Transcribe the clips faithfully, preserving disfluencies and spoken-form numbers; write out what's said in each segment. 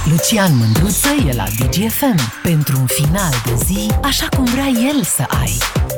Lucian Mândruță e la Digi F M pentru un final de zi așa cum vrea el să ai.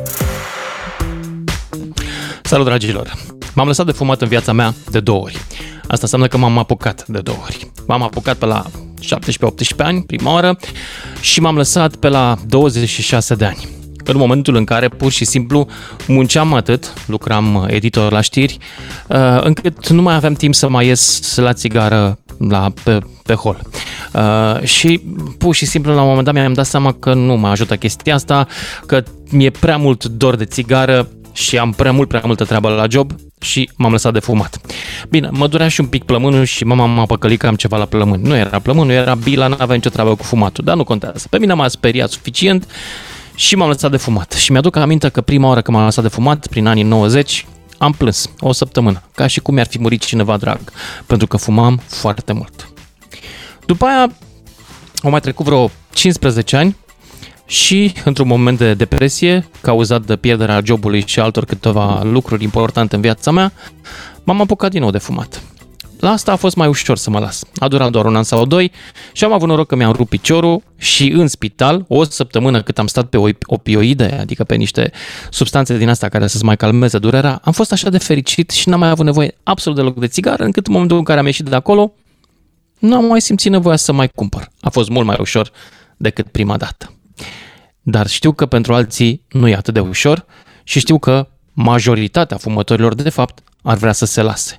Salut, dragilor! M-am lăsat de fumat în viața mea de două ori. Asta înseamnă că m-am apucat de două ori. M-am apucat pe la șaptesprezece optsprezece ani, prima oară, și m-am lăsat pe la douăzeci și șase de ani. În momentul în care pur și simplu munceam atât, lucram editor la știri, încât nu mai aveam timp să mai ies la țigară la, pe, pe hol. Uh, și pur și simplu la un moment dat mi-am dat seama că nu mă ajută chestia asta, că mi-e prea mult dor de țigară și am prea mult, prea multă treabă la job și m-am lăsat de fumat. Bine, mă durea și un pic plămânul și mama m-a păcălit că am ceva la plămâni. Nu era plămânul, era bila, n-avea nicio treabă cu fumatul, dar nu contează. Pe mine m-a speriat suficient și m-am lăsat de fumat. Și mi-aduc aminte că prima oară când m-am lăsat de fumat, prin anii nouăzeci, am plâns o săptămână, ca și cum mi-ar fi murit cineva drag, pentru că fumam foarte mult. După aia au mai trecut vreo cincisprezece ani și, într-un moment de depresie, cauzat de pierderea jobului și altor câteva lucruri importante în viața mea, m-am apucat din nou de fumat. La asta a fost mai ușor să mă las. A durat doar un an sau doi și am avut noroc că mi-am rupt piciorul și în spital, o săptămână cât am stat pe opioide, adică pe niște substanțe din astea care să-ți mai calmeze durerea, am fost așa de fericit și n-am mai avut nevoie absolut deloc de țigară, încât în momentul în care am ieșit de acolo, nu am mai simțit nevoia să mai cumpăr. A fost mult mai ușor decât prima dată. Dar știu că pentru alții nu e atât de ușor și știu că majoritatea fumătorilor, de fapt, ar vrea să se lase.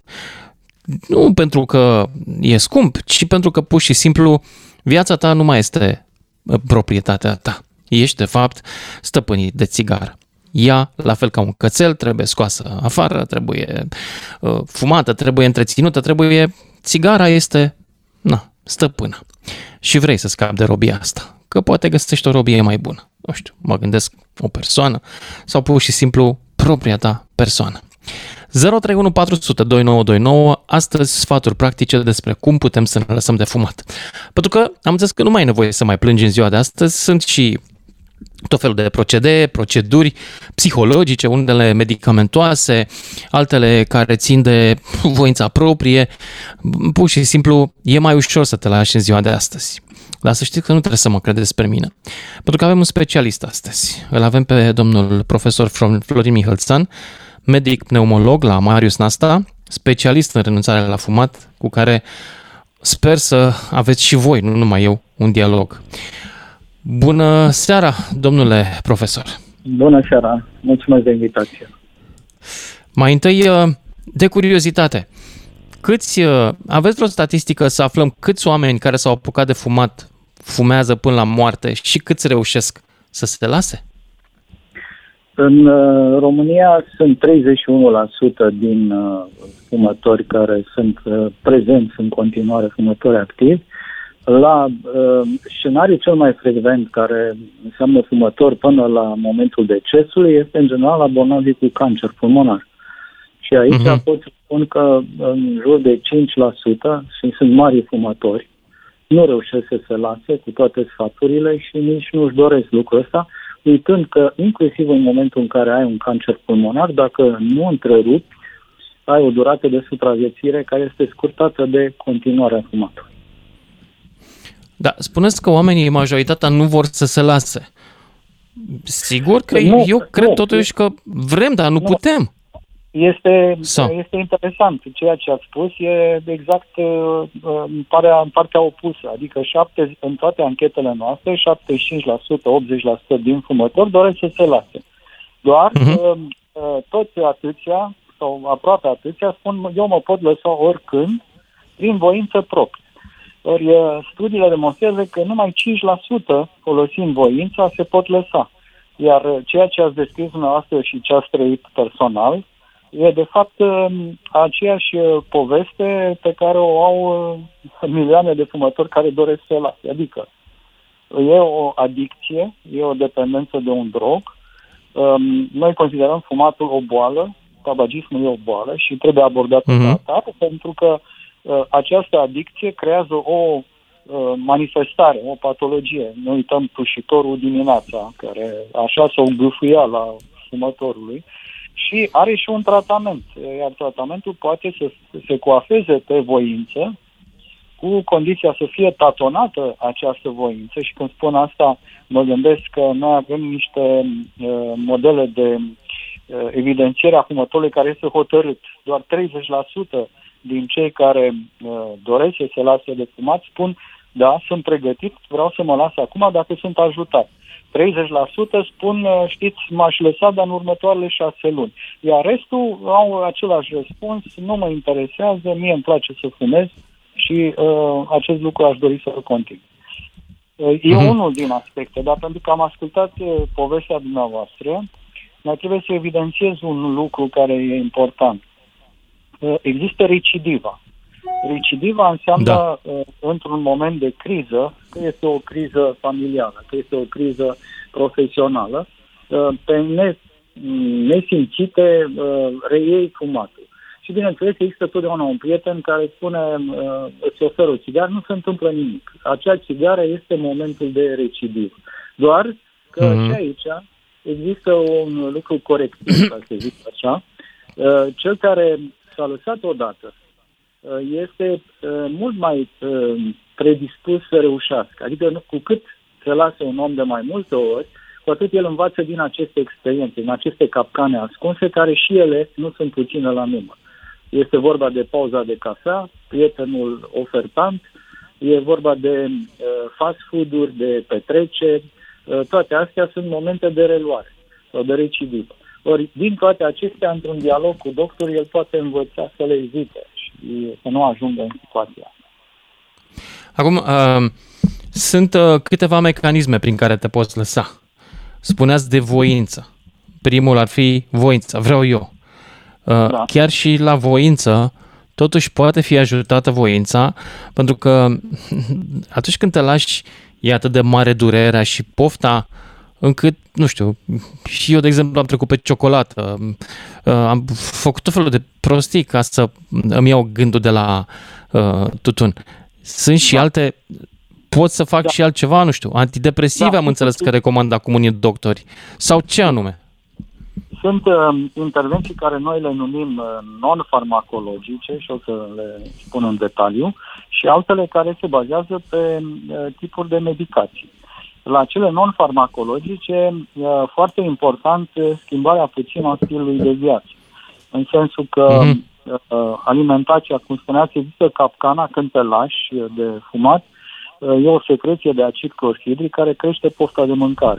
Nu pentru că e scump, ci pentru că pur și simplu viața ta nu mai este proprietatea ta. Ești, de fapt, stăpânit de țigară. Ea, la fel ca un cățel, trebuie scoasă afară, trebuie uh, fumată, trebuie întreținută, trebuie... Țigara este, na, stăpână. Și vrei să scapi de robia asta, că poate găsești o robie mai bună. Nu știu, mă gândesc o persoană sau pur și simplu propria ta persoană. zero trei unu patru zero zero doi nouă doi nouă, astăzi sfaturi practice despre cum putem să ne lăsăm de fumat. Pentru că am înțeles că nu mai e nevoie să mai plângi în ziua de astăzi, sunt și tot felul de procedee, proceduri psihologice, unele medicamentoase, altele care țin de voința proprie. Pur și simplu e mai ușor să te lași în ziua de astăzi. Dar să știți că nu trebuie să mă credeți despre mine. Pentru că avem un specialist astăzi. Îl avem pe domnul profesor Florin Mihălțan, medic pneumolog la Marius Nasta, specialist în renunțare la fumat, cu care sper să aveți și voi, nu numai eu, un dialog. Bună seara, domnule profesor! Bună seara! Mulțumesc de invitație! Mai întâi, de curiozitate, câți, aveți vreo statistică să aflăm câți oameni care s-au apucat de fumat fumează până la moarte și câți reușesc să se lase? În România sunt treizeci și unu la sută din fumători care sunt prezenți în continuare, fumători activi. La uh, scenariul cel mai frecvent, care înseamnă fumători până la momentul decesului, este în general la bolnavi cu cancer pulmonar. Și aici uh-huh. pot spun că în jur de cinci la sută, și sunt mari fumători, nu reușesc să se lase cu toate sfaturile și nici nu-și doresc lucrul ăsta, uitând că inclusiv în momentul în care ai un cancer pulmonar, dacă nu întrerupi, ai o durată de supraviețuire care este scurtată de continuarea fumatului. Da, spuneți că oamenii, majoritatea, nu vor să se lase. Sigur că nu, eu cred nu, totuși că vrem, dar nu, nu. putem. Este, este interesant. Ceea ce ați spus e exact în partea, în partea opusă. Adică șapte, în toate anchetele noastre, șaptezeci și cinci la sută, optzeci la sută din fumători doresc să se lase. Doar uh-huh. toți atâția, sau aproape atâția, spun eu mă pot lăsa oricând prin voință proprie. Ori studiile demonstrează că numai cinci la sută folosind voința se pot lăsa. Iar ceea ce ați descris dumneavoastră și ce ați trăit personal e de fapt aceeași poveste pe care o au milioane de fumători care doresc să se lase. Adică e o adicție, e o dependență de un drog. Noi considerăm fumatul o boală, tabagismul e o boală și trebuie abordat uh-huh. atât, pentru că această adicție creează o manifestare, o patologie. Ne uităm tușitorul dimineața, care așa s-o îngâfâia la fumătorului și are și un tratament. Iar tratamentul poate să se coafeze pe voință cu condiția să fie tatonată această voință. Și când spun asta, mă gândesc că noi avem niște uh, modele de uh, evidențiere a fumătorului care este hotărât. Doar treizeci la sută din cei care uh, doresc să se lase de fumat spun, da, sunt pregătit, vreau să mă las acum dacă sunt ajutat. treizeci la sută spun, știți, m-aș lăsa, dar în următoarele șase luni. Iar restul au același răspuns, nu mă interesează, mie îmi place să fumez și uh, acest lucru aș dori să-l continui. Uh, e uh-huh. unul din aspecte, dar pentru că am ascultat uh, povestea dumneavoastră, mai trebuie să evidențiez un lucru care e important. Uh, există recidiva. Recidiva înseamnă, da. uh, într-un moment de criză, că este o criză familială, că este o criză profesională, uh, pe ne, nesimțite uh, reiei fumatul. Și bineînțeles, există totdeauna un prieten care spune, uh, îți ofer o țigară, nu se întâmplă nimic. Acea țigară este momentul de recidivă. Doar că mm-hmm. și aici există un lucru corectiv, ca să zic așa. Uh, cel care s-a lăsat odată este uh, mult mai uh, predispus să reușească. Adică cu cât se lasă un om de mai multe ori, cu atât el învață din aceste experiențe, din aceste capcane ascunse, care și ele nu sunt puține la număr. Este vorba de pauza de cafea, prietenul ofertant, e vorba de uh, fast food-uri, de petreceri, uh, toate astea sunt momente de reluare sau de recidivă. Ori, din toate acestea, într-un dialog cu doctorul, el poate învăța să le evite și să nu ajungă în situația. Acum, uh, sunt uh, câteva mecanisme prin care te poți lăsa. Spuneați de voință. Primul ar fi voința, vreau eu. Uh, da. Chiar și la voință, totuși poate fi ajutată voința, pentru că atunci când te lași, e atât de mare durerea și pofta, încât, nu știu, și eu, de exemplu, am trecut pe ciocolată, am făcut tot felul de prostii ca să îmi iau gândul de la uh, tutun. Sunt și da. alte, pot să fac da. și altceva, nu știu, antidepresive, da. am înțeles că recomand acum unii doctori, sau ce anume? Sunt uh, intervenții care noi le numim uh, non-farmacologice și o să le spun în detaliu, și altele care se bazează pe uh, tipuri de medicații. La cele non-farmacologice, foarte important, schimbarea puțină a stilului de viață. În sensul că mm-hmm. alimentația, cum spuneați, există capcana când te lași de fumat, e o secreție de acid clorhidric care crește pofta de mâncare.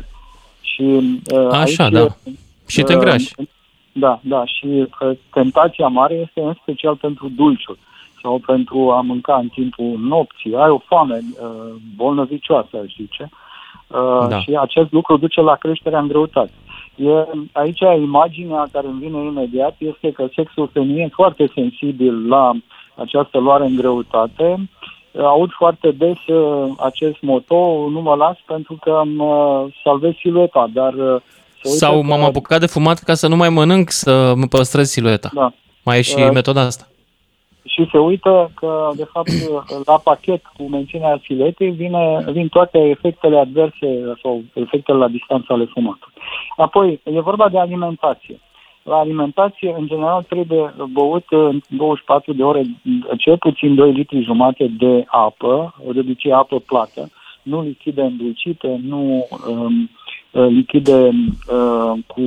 Și Așa, aici, da. Și te îngrași. Da, da. Și tentația mare este în special pentru dulciuri sau pentru a mânca în timpul nopții. Ai o foame bolnăvicioasă, aș zice. Uh, da. Și acest lucru duce la creșterea în greutate. E, aici imaginea care îmi vine imediat este că sexul feminin e foarte sensibil la această luare în greutate. Aud foarte des uh, acest moto, nu mă las pentru că mă salvez silueta, dar... Uh, Sau m-am că... apucat de fumat ca să nu mai mănânc, să mă păstrez silueta. Da. Mai e și uh, metoda asta. Și se uită că, de fapt, la pachet cu menținerea siluetei vine, vin toate efectele adverse sau efectele la distanță ale fumatului. Apoi, e vorba de alimentație. La alimentație, în general, trebuie băut în douăzeci și patru de ore cel puțin doi litri jumate de apă, de obicei apă plată, nu lichide îndulcite, nu um, lichide uh, cu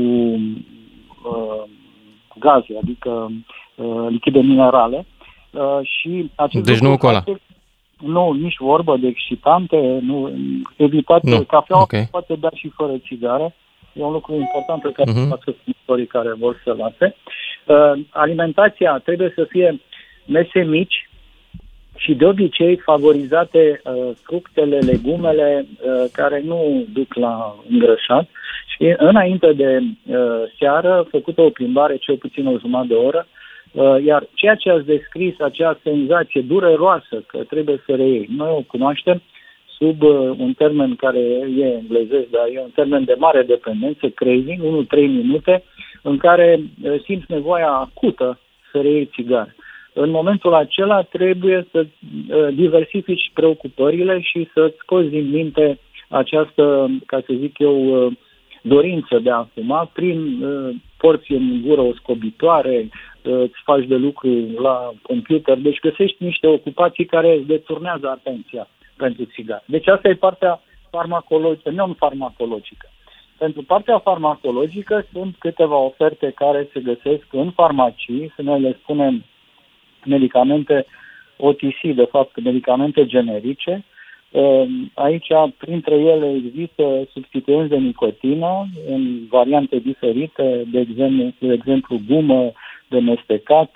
uh, gaze, adică uh, lichide minerale. Uh, și acest deci nu cola. Nu, nici vorbă de excitante, nu, evitat nu. Cafeaua okay. poate bea și fără țigară. E un lucru important pe care uh-huh. față fumătorii care vor să lase. Uh, alimentația trebuie să fie mese mici și de obicei favorizate uh, fructele, legumele uh, care nu duc la îngrășat. Și înainte de uh, seară, făcută o plimbare cel puțin o jumătate de oră. Uh, iar ceea ce ați descris, acea senzație dureroasă că trebuie să reiei, noi o cunoaștem sub uh, un termen care e englezesc, dar e un termen de mare dependență, craving, unu trei minute, în care uh, simți nevoia acută să reiei țigară. În momentul acela trebuie să uh, diversifici preocupările și să-ți scoți din minte această, ca să zic eu, uh, dorință de a fuma prin uh, porți în gură oscobitoare, uh, îți faci de lucru la computer, deci găsești niște ocupații care îți deturnează atenția pentru țigară. Deci asta e partea farmacologică, non-farmacologică. Pentru partea farmacologică sunt câteva oferte care se găsesc în farmacii, să noi le spunem medicamente O T C, de fapt medicamente generice. Aici, printre ele, există substituenți de nicotină în variante diferite, de exemplu, de exemplu gumă de mestecat,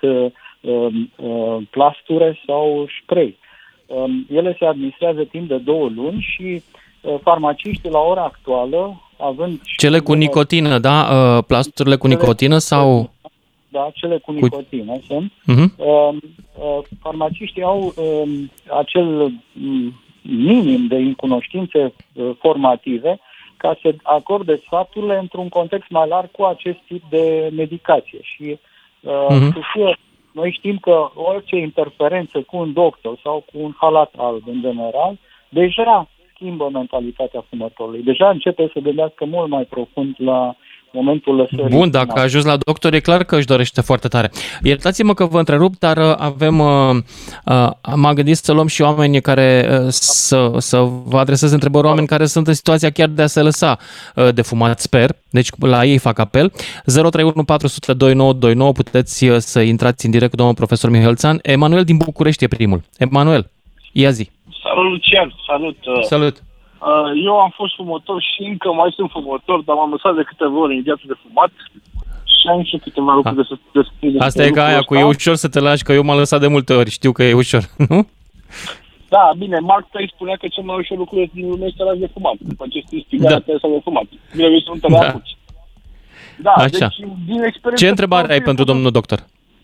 plasture sau spray. Ele se administrează timp de două luni și farmaciștii la ora actuală, având... Cele cu nicotină, da? Plasturile cu nicotină sau... Da, cele cu nicotină cu... sunt. Uh-huh. Farmaciștii au acel minim de cunoștințe formative ca să acorde sfaturile într-un context mai larg cu acest tip de medicație. Și uh-huh. noi știm că orice interferență cu un doctor sau cu un halat alb în general, deja schimbă mentalitatea fumătorului. Deja începe să gândească mult mai profund la momentul lăsării. Bun, dacă a ajuns la doctor, e clar că își dorește foarte tare. Iertați-mă că vă întrerup, dar avem, uh, uh, m-am gândit să luăm și oameni care uh, să, să vă adreseze întrebări, oameni care sunt în situația chiar de a se lăsa uh, de fumat, sper. Deci la ei fac apel. zero trei unu patru zero zero doi nouă doi nouă, puteți uh, să intrați în direct cu domnul profesor Mihailțan. Emanuel din București e primul. Emanuel, ia zi. Salut, Lucian, salut. Salut. Eu am fost fumător și încă mai sunt fumător, dar m-am lăsat de câteva ori în viață de fumat și am și câteva lucruri de să de spune. Asta e ca aia cu e ușor să te lași, că eu m-am lăsat de multe ori, știu că e ușor, nu? Da, bine, Mark Twain spunea că cel mai ușor lucru din lume este să lași de fumat. După ce știi stigarea, trebuie să de fumat. Bine, eu sunt la apuci. Da, așa. Deci, din experiență... Ce întrebare ai pentru domnul doctor?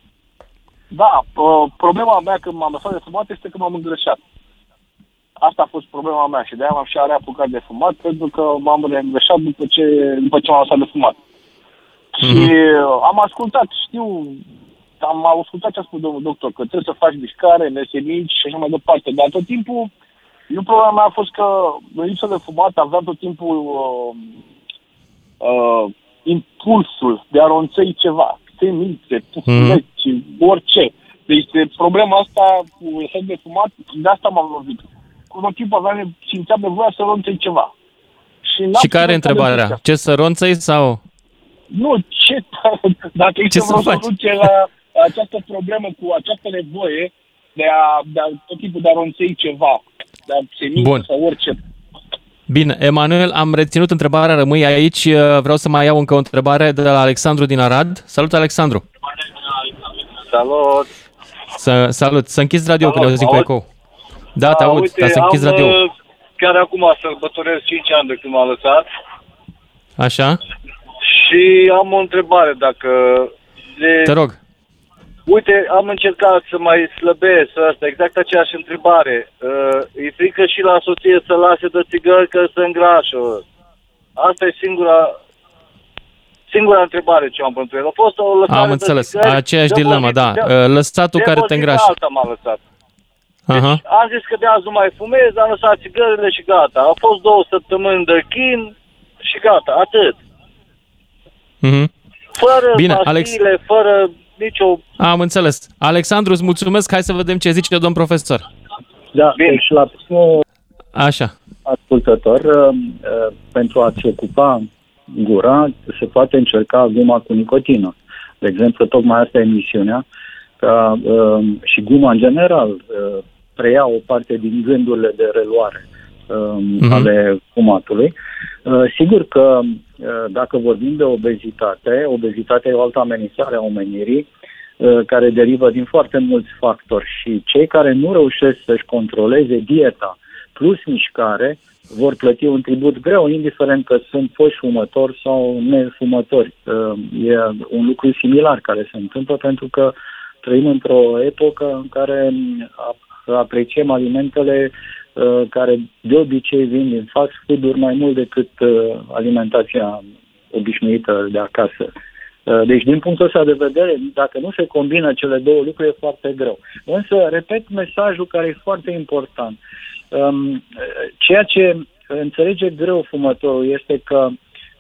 Da, problema mea când m-am lăsat de fumat este că m-am îngrășat. Asta a fost problema mea și de-aia m-am și reapucat de fumat, pentru că m-am reîngrășat după ce, după ce m-am lăsat de fumat. Mm-hmm. Și am ascultat, știu, am ascultat ce a spus domnul doctor, că trebuie să faci mișcare, nesenici și așa mai departe. Dar tot timpul, eu problema mea a fost că în lipsă de fumat aveam tot timpul uh, uh, impulsul de a ronțăi ceva, semințe, pufuleți, mm-hmm. orice. Deci de problema asta cu lăsat de fumat, de asta m-am lovit. Cu tot timpul aveam, simțeam nevoia să ronțăi ceva. Și, și care e întrebarea? Ce, să ronțăi sau... Nu, ce... Dacă ce există vreo soluție la această problemă cu această nevoie de a, de a tot timpul de a ronțăi ceva, de a semințe sau orice. Bine, Emanuel, am reținut întrebarea, rămâi aici. Vreau să mai iau încă o întrebare de la Alexandru din Arad. Salut, Alexandru! Salut! Să, salut! Să închizi radio, că ne auzim cu ecou. Da, da, te aud, uite, dar să închizi radio. Chiar acum sărbătoresc cinci ani de când m-am lăsat. Așa? Și am o întrebare, dacă... De... Te rog. Uite, am încercat să mai slăbesc asta, exact aceeași întrebare. Uh, e frică și la soție să lase de țigări că se îngrașă. Asta e singura... Singura întrebare ce am pentru el. A fost o lăsare am înțeles, țigări, aceeași dilemă, da. De, lăsatul de care te îngrașă. alta m-a lăsat. Deci uh-huh. am zis că de azi nu mai fumez, am lăsat țigările și gata. Au fost două săptămâni de chin și gata, atât. Uh-huh. Fără bine, pastile, Alex... fără nicio... Am înțeles. Alexandru, îți mulțumesc. Hai să vedem ce zice domn profesor. Da, bine. Deci la Așa. ascultător, pentru a-ți ocupa gura, se poate încerca guma cu nicotină. De exemplu, tocmai asta e misiunea, ca uh, și guma în general uh, preia o parte din gândurile de reluare uh, mm-hmm. ale fumatului. Uh, sigur că uh, dacă vorbim de obezitate, obezitatea e o altă amenințare a omenirii uh, care derivă din foarte mulți factori și cei care nu reușesc să-și controleze dieta plus mișcare vor plăti un tribut greu, indiferent că sunt foști fumători sau nefumători. E un lucru similar care se întâmplă pentru că trăim într-o epocă în care apreciem alimentele care de obicei vin din fast food-uri mai mult decât alimentația obișnuită de acasă. Deci, din punctul ăsta de vedere, dacă nu se combină cele două lucruri, e foarte greu. Însă, repet mesajul care e foarte important. Ceea ce înțelege greu fumătorul este că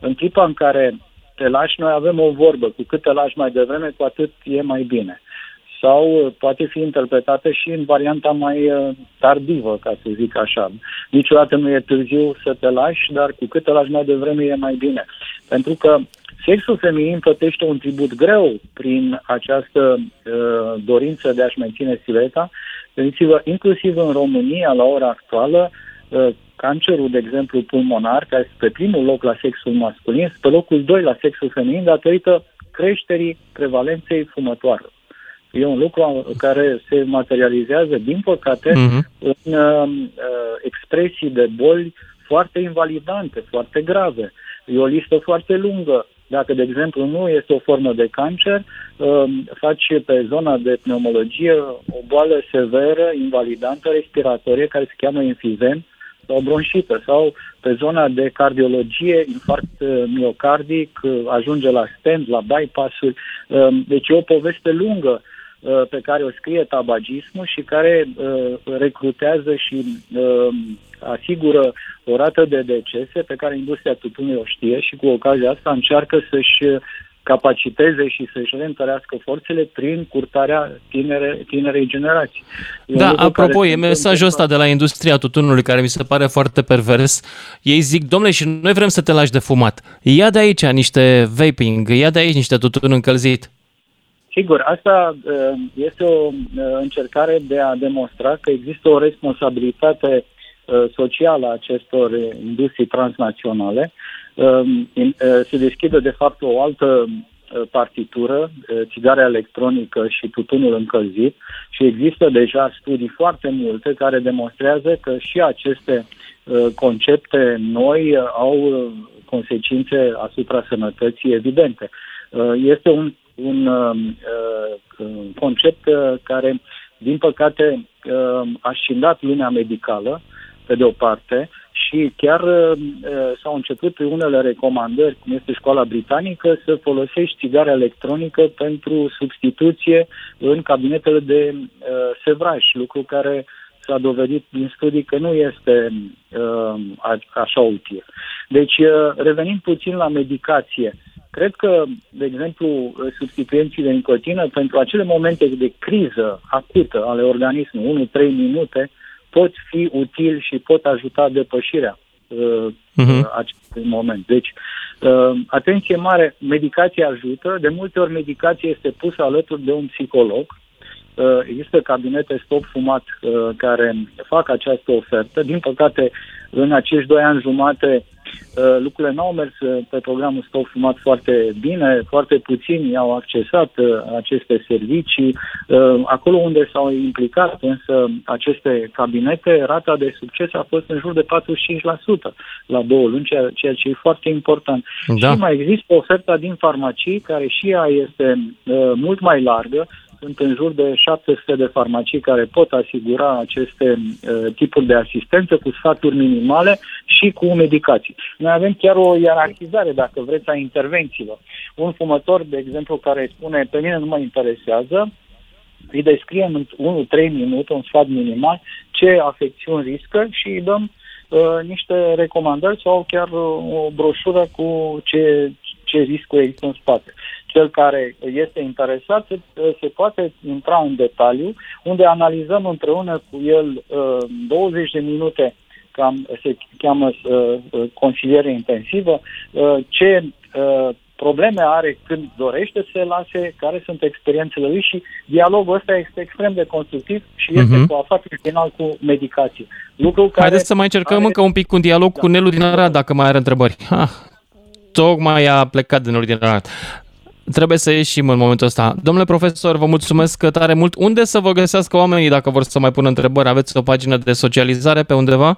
În clipa în care te lași, noi avem o vorbă, cu cât te lași mai devreme, cu atât e mai bine. Sau poate fi interpretată și în varianta mai tardivă, ca să zic așa. Niciodată nu e târziu să te lași, dar cu cât te lași mai devreme e mai bine. Pentru că sexul feminin plătește un tribut greu prin această uh, dorință de a-și menține silueta. Gândiți-vă, inclusiv în România, la ora actuală, uh, cancerul, de exemplu, pulmonar, care este pe primul loc la sexul masculin, este pe locul doi la sexul feminin, datorită creșterii prevalenței fumătoarelor. E un lucru care se materializează, din păcate, uh-huh. în uh, expresii de boli foarte invalidante, foarte grave. E o listă foarte lungă. Dacă, de exemplu, nu este o formă de cancer, uh, faci pe zona de pneumologie o boală severă, invalidantă, respiratorie, care se cheamă enfizem sau bronșită, sau pe zona de cardiologie, infarct miocardic, ajunge la stent, la bypass-uri. Uh, deci e o poveste lungă pe care o scrie tabagismul și care uh, recrutează și uh, asigură o rată de decese pe care industria tutunului o știe și cu ocazia asta încearcă să-și capaciteze și să-și reîntărească forțele prin curtarea tinere, tinerei generații. Da, apropo, e mesajul ăsta de la industria tutunului care mi se pare foarte pervers. Ei zic, domnule, și noi vrem să te lași de fumat. Ia de aici niște vaping, ia de aici niște tutun încălzit. Sigur, asta este o încercare de a demonstra că există o responsabilitate socială a acestor industrii transnaționale. Se deschide, de fapt, o altă partitură, țigara electronică și tutunul încălzit, și există deja studii foarte multe care demonstrează că și aceste concepte noi au consecințe asupra sănătății evidente. Este un un uh, concept uh, care, din păcate, uh, a scindat lumea medicală, pe de o parte, și chiar uh, s-au început unele recomandări, cum este școala britanică, să folosești țigara electronică pentru substituție în cabinetele de uh, sevraj, lucru care s-a dovedit din studii că nu este uh, așa util. Deci, uh, revenind puțin la medicație, cred că, de exemplu, substituenții de nicotină, pentru acele momente de criză acută ale organismului, unu trei minute, pot fi utili și pot ajuta depășirea uh, uh-huh. acestui moment. Deci, uh, atenție mare, medicația ajută. De multe ori medicația este pusă alături de un psiholog. Uh, există cabinete Stop Fumat uh, care fac această ofertă. Din păcate, în acești doi ani jumate, Uh, lucrurile n-au mers uh, pe programul Stop Fumat foarte bine, foarte puțini au accesat uh, aceste servicii. Uh, acolo unde s-au implicat însă aceste cabinete, rata de succes a fost în jur de patruzeci și cinci la sută la două luni, ceea, ceea ce e foarte important. Da. Și mai există oferta din farmacii, care și ea este uh, mult mai largă. Sunt în jur de șapte sute de farmacii care pot asigura aceste uh, tipuri de asistență cu sfaturi minimale și cu medicații. Noi avem chiar o ierarhizare, dacă vreți, a intervențiilor. Un fumător, de exemplu, care spune, pe mine nu mă interesează, îi descriem în unu trei minute, un sfat minimal, ce afecțiuni riscă și îi dăm uh, niște recomandări sau chiar uh, o broșură cu ce, ce riscuri există în spate. Cel care este interesat se, se poate intra în detaliu, unde analizăm împreună cu el uh, douăzeci de minute, cam se cheamă uh, consiliere intensivă, uh, ce uh, probleme are când dorește să se lase, care sunt experiențele lui, și dialogul ăsta este extrem de constructiv și este uh-huh. coafat în final cu medicație. Lucru care Haideți să mai încercăm are... încă un pic un dialog da. cu Nelu din Arad, dacă mai are întrebări. Ha, tocmai a plecat de Nelu din Arad. Trebuie să ieșim în momentul ăsta. Domnule profesor, vă mulțumesc tare mult. Unde să vă găsească oamenii dacă vor să mai pună întrebări? Aveți o pagină de socializare pe undeva?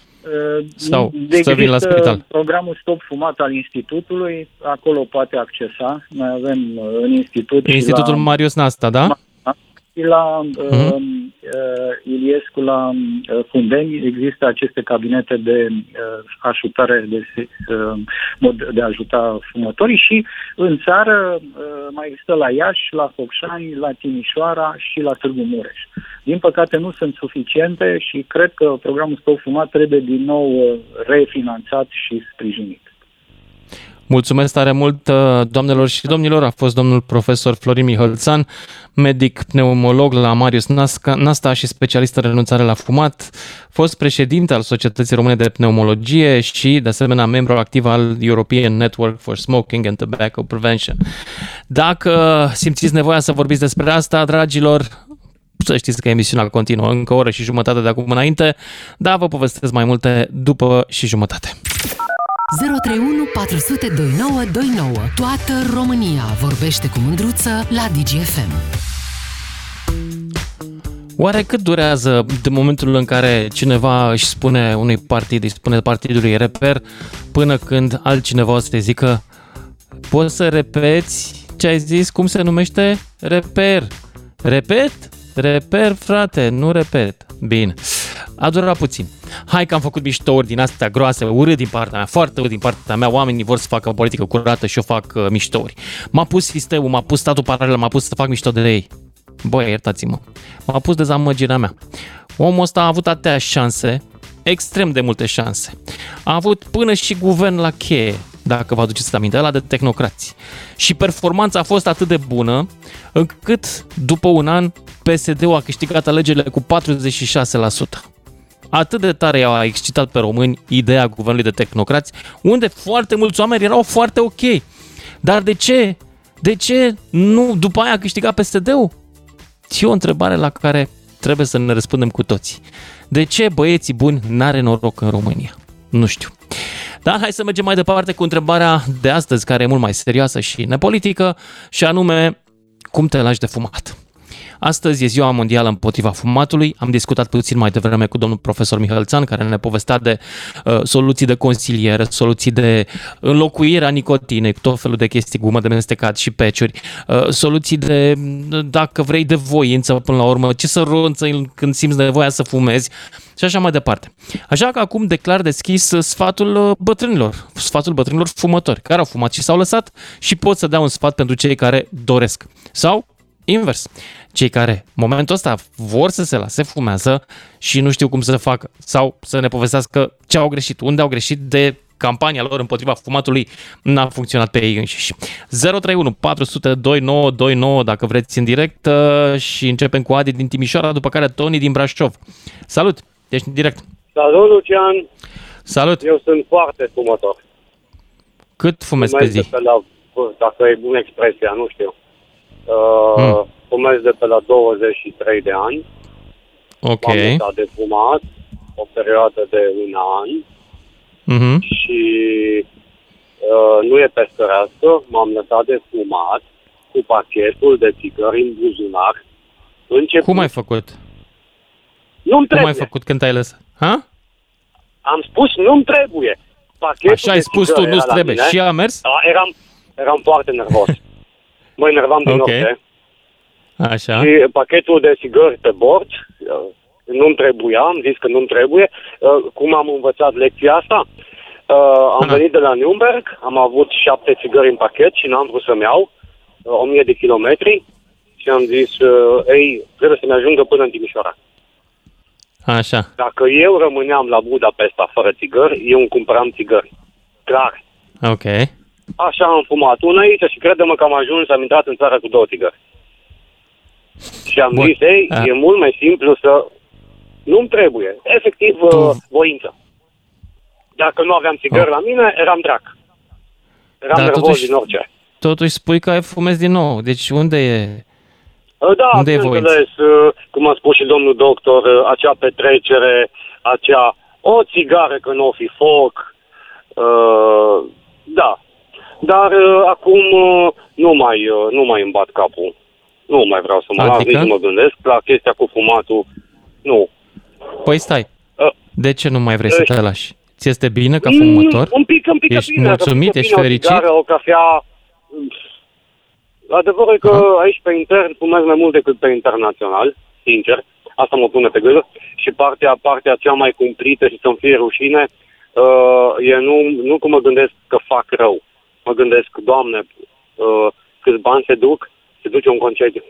Sau de să vin la spital? Programul Stop Fumat al Institutului, acolo poate accesa. Noi avem în Institut... Institutul la... Marius Nasta, da? Și la uh-huh. uh, Iliescu, la uh, Fundeni, există aceste cabinete de uh, ajutare, de, uh, de a ajuta fumătorii, și în țară uh, mai există la Iași, la Focșani, la Timișoara și la Târgu Mureș. Din păcate nu sunt suficiente și cred că programul Stop Fumat trebuie din nou uh, refinanțat și sprijinit. Mulțumesc tare mult, doamnelor și domnilor. A fost domnul profesor Florin Mihălțan, medic pneumolog la Marius Nasta și specialist în renunțare la fumat, fost președinte al Societății Române de Pneumologie și, de asemenea, membru activ al European Network for Smoking and Tobacco Prevention. Dacă simțiți nevoia să vorbiți despre asta, dragilor, să știți că emisiunea continuă încă o oră și jumătate de acum înainte, dar vă povestesc mai multe după și jumătate. zero trei unu patru zero zero doi nouă doi nouă. Toată România vorbește cu Mândruță la D G F M. Oare cât durează de momentul în care cineva își spune unui partid, îi spune partidului reper, până când altcineva o să-i zică poți să repeți ce ai zis, cum se numește? Reper. Repet? Reper, frate, nu repet. Bine. A durat puțin. Hai că am făcut miștouri din astea groase, urât din partea mea, foarte urât din partea mea. Oamenii vor să facă o politică curată și eu fac uh, miștouri. M-a pus sistemul, m-a pus statul paralel, m-a pus să fac mișto de ei. Băi, iertați-mă. M-a pus dezamăgirea mea. Omul ăsta a avut atâtea șanse, extrem de multe șanse. A avut până și guvern la cheie, dacă vă aduceți aminte, ăla de tehnocrați. Și performanța a fost atât de bună, încât după un an P S D-ul a câștigat alegerile cu patruzeci și șase la sută. Atât de tare a excitat pe români ideea guvernului de tehnocrați, unde foarte mulți oameni erau foarte ok. Dar de ce? De ce nu după aia a câștigat P S D-ul? E o întrebare la care trebuie să ne răspundem cu toții. De ce băieții buni n-are noroc în România? Nu știu. Dar hai să mergem mai departe cu întrebarea de astăzi, care e mult mai serioasă și nepolitică, și anume, cum te lași de fumat? Astăzi e ziua mondială împotriva fumatului. Am discutat puțin mai devreme cu domnul profesor Mihălțan, care ne povestea de uh, soluții de consiliere, soluții de înlocuire a nicotinei, cu tot felul de chestii, gumă de mestecat și peciuri, uh, soluții de, dacă vrei, de voință până la urmă, ce să ronță când simți nevoia să fumezi și așa mai departe. Așa că acum declar deschis sfatul bătrânilor, sfatul bătrânilor fumători, care au fumat și s-au lăsat și pot să dea un sfat pentru cei care doresc. Sau invers. Cei care, în momentul ăsta, vor să se lase, fumează și nu știu cum să facă. Sau să ne povestească ce au greșit, unde au greșit de campania lor împotriva fumatului n-a funcționat pe ei înșiși. zero trei unu patru zero zero doi nouă doi nouă dacă vreți în direct și începem cu Adi din Timișoara, după care Toni din Brașov. Salut! Ești în direct. Salut, Lucian! Salut! Eu sunt foarte fumător. Cât fumezi pe zi? De pe la, dacă e bună expresia, nu știu. Uh, hmm. Fumez de pe la douăzeci și trei de ani. Ok. M-am lăsat de fumat o perioadă de un an. Mm-hmm. Și uh, nu e pescărească, m-am lăsat de fumat cu pachetul de țigări în buzunar. Început. Cum ai făcut? Nu-mi trebuie. Cum ai făcut când te-ai lăsat? Ha? Am spus, nu-mi trebuie. Pachetul Așa ai spus tu, nu-ți trebuie. Mine. Și a mers? Da, eram, eram foarte nervos. Mă enervam din okay. orice. Așa. Și pachetul de țigări pe bord, nu-mi trebuia, am zis că nu-mi trebuie. Cum am învățat lecția asta? Am Aha. venit de la Nürnberg, am avut șapte țigări în pachet și n-am vrut să-mi iau, o mie de kilometri, și am zis, ei, trebuie să ne ajungă până în Timișoara. Așa. Dacă eu rămâneam la Budapesta fără țigări, eu îmi cumpăram țigări. Clar. Ok. Așa am fumat una aici și crede-mă că am ajuns, am intrat în țară cu două țigări. Și am Bun. zis, ei, A. e mult mai simplu să... Nu-mi trebuie. Efectiv, tu... voință. Dacă nu aveam țigări oh. la mine, eram drac. Eram Dar nervos totuși, din orice. Totuși spui că ai fumezi din nou. Deci unde e... Da, unde e voință? Cum a spus și domnul doctor, acea petrecere, acea... O țigară că nu o fi foc. Uh, da. Dar uh, acum uh, nu mai uh, nu mai îmi bat capul. Nu mai vreau să mă las, nici nu mă gândesc la chestia cu fumatul. Nu. Păi stai. Uh, de ce nu mai vrei uh, să te lași? Ți este bine ca fumător? Un pic, un pic ești bine. mulțumit? Ești fericit? O, țigară, o cafea... Adevărul e că uh-huh. aici pe intern fumez mai mult decât pe internațional, sincer. Asta mă pune pe gândă. Și partea, partea cea mai cumplită și să-mi fie rușine uh, e nu, nu că mă gândesc că fac rău. Mă gândesc, Doamne, uh, câți bani se duc, se duce un concediu.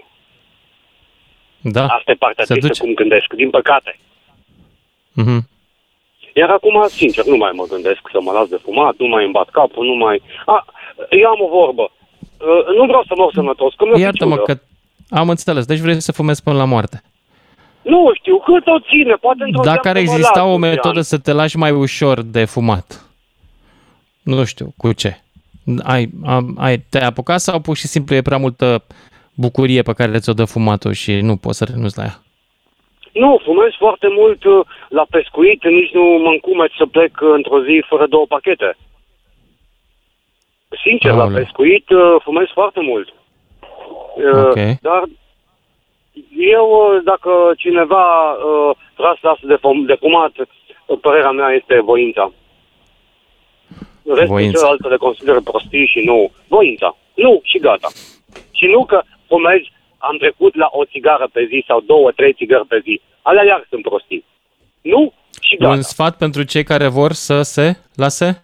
Da. Asta e partea tristă cum gândesc, din păcate. Mm-hmm. Iar acum, sincer, nu mai mă gândesc să mă las de fumat, nu mai îmi bat capul, nu mai... A, eu am o vorbă. Uh, nu vreau să mor sănătos, că mi-o Iartă-mă că am înțeles, deci vrei să fumezi până la moarte. Nu știu, cât o ține, poate într-o Dacă ar exista o metodă să te lași mai ușor de fumat, nu știu, cu ce? Ai, ai, te-ai apucat sau pur și simplu e prea multă bucurie pe care ți-o dă fumatul și nu poți să renunți la ea? Nu, fumez foarte mult la pescuit, nici nu mă încumet să plec într-o zi fără două pachete. Sincer, Aole. La pescuit fumez foarte mult. Okay. Dar eu, dacă cineva uh, vrea să lasă de, fum, de fumat, părerea mea este voința. Restul celelalte le consider prostii și nu. Voința. Nu și gata. Și nu că fumezi, am trecut la o țigară pe zi sau două, trei țigări pe zi. Alea iar sunt prostii. Nu și gata. Un sfat pentru cei care vor să se lase?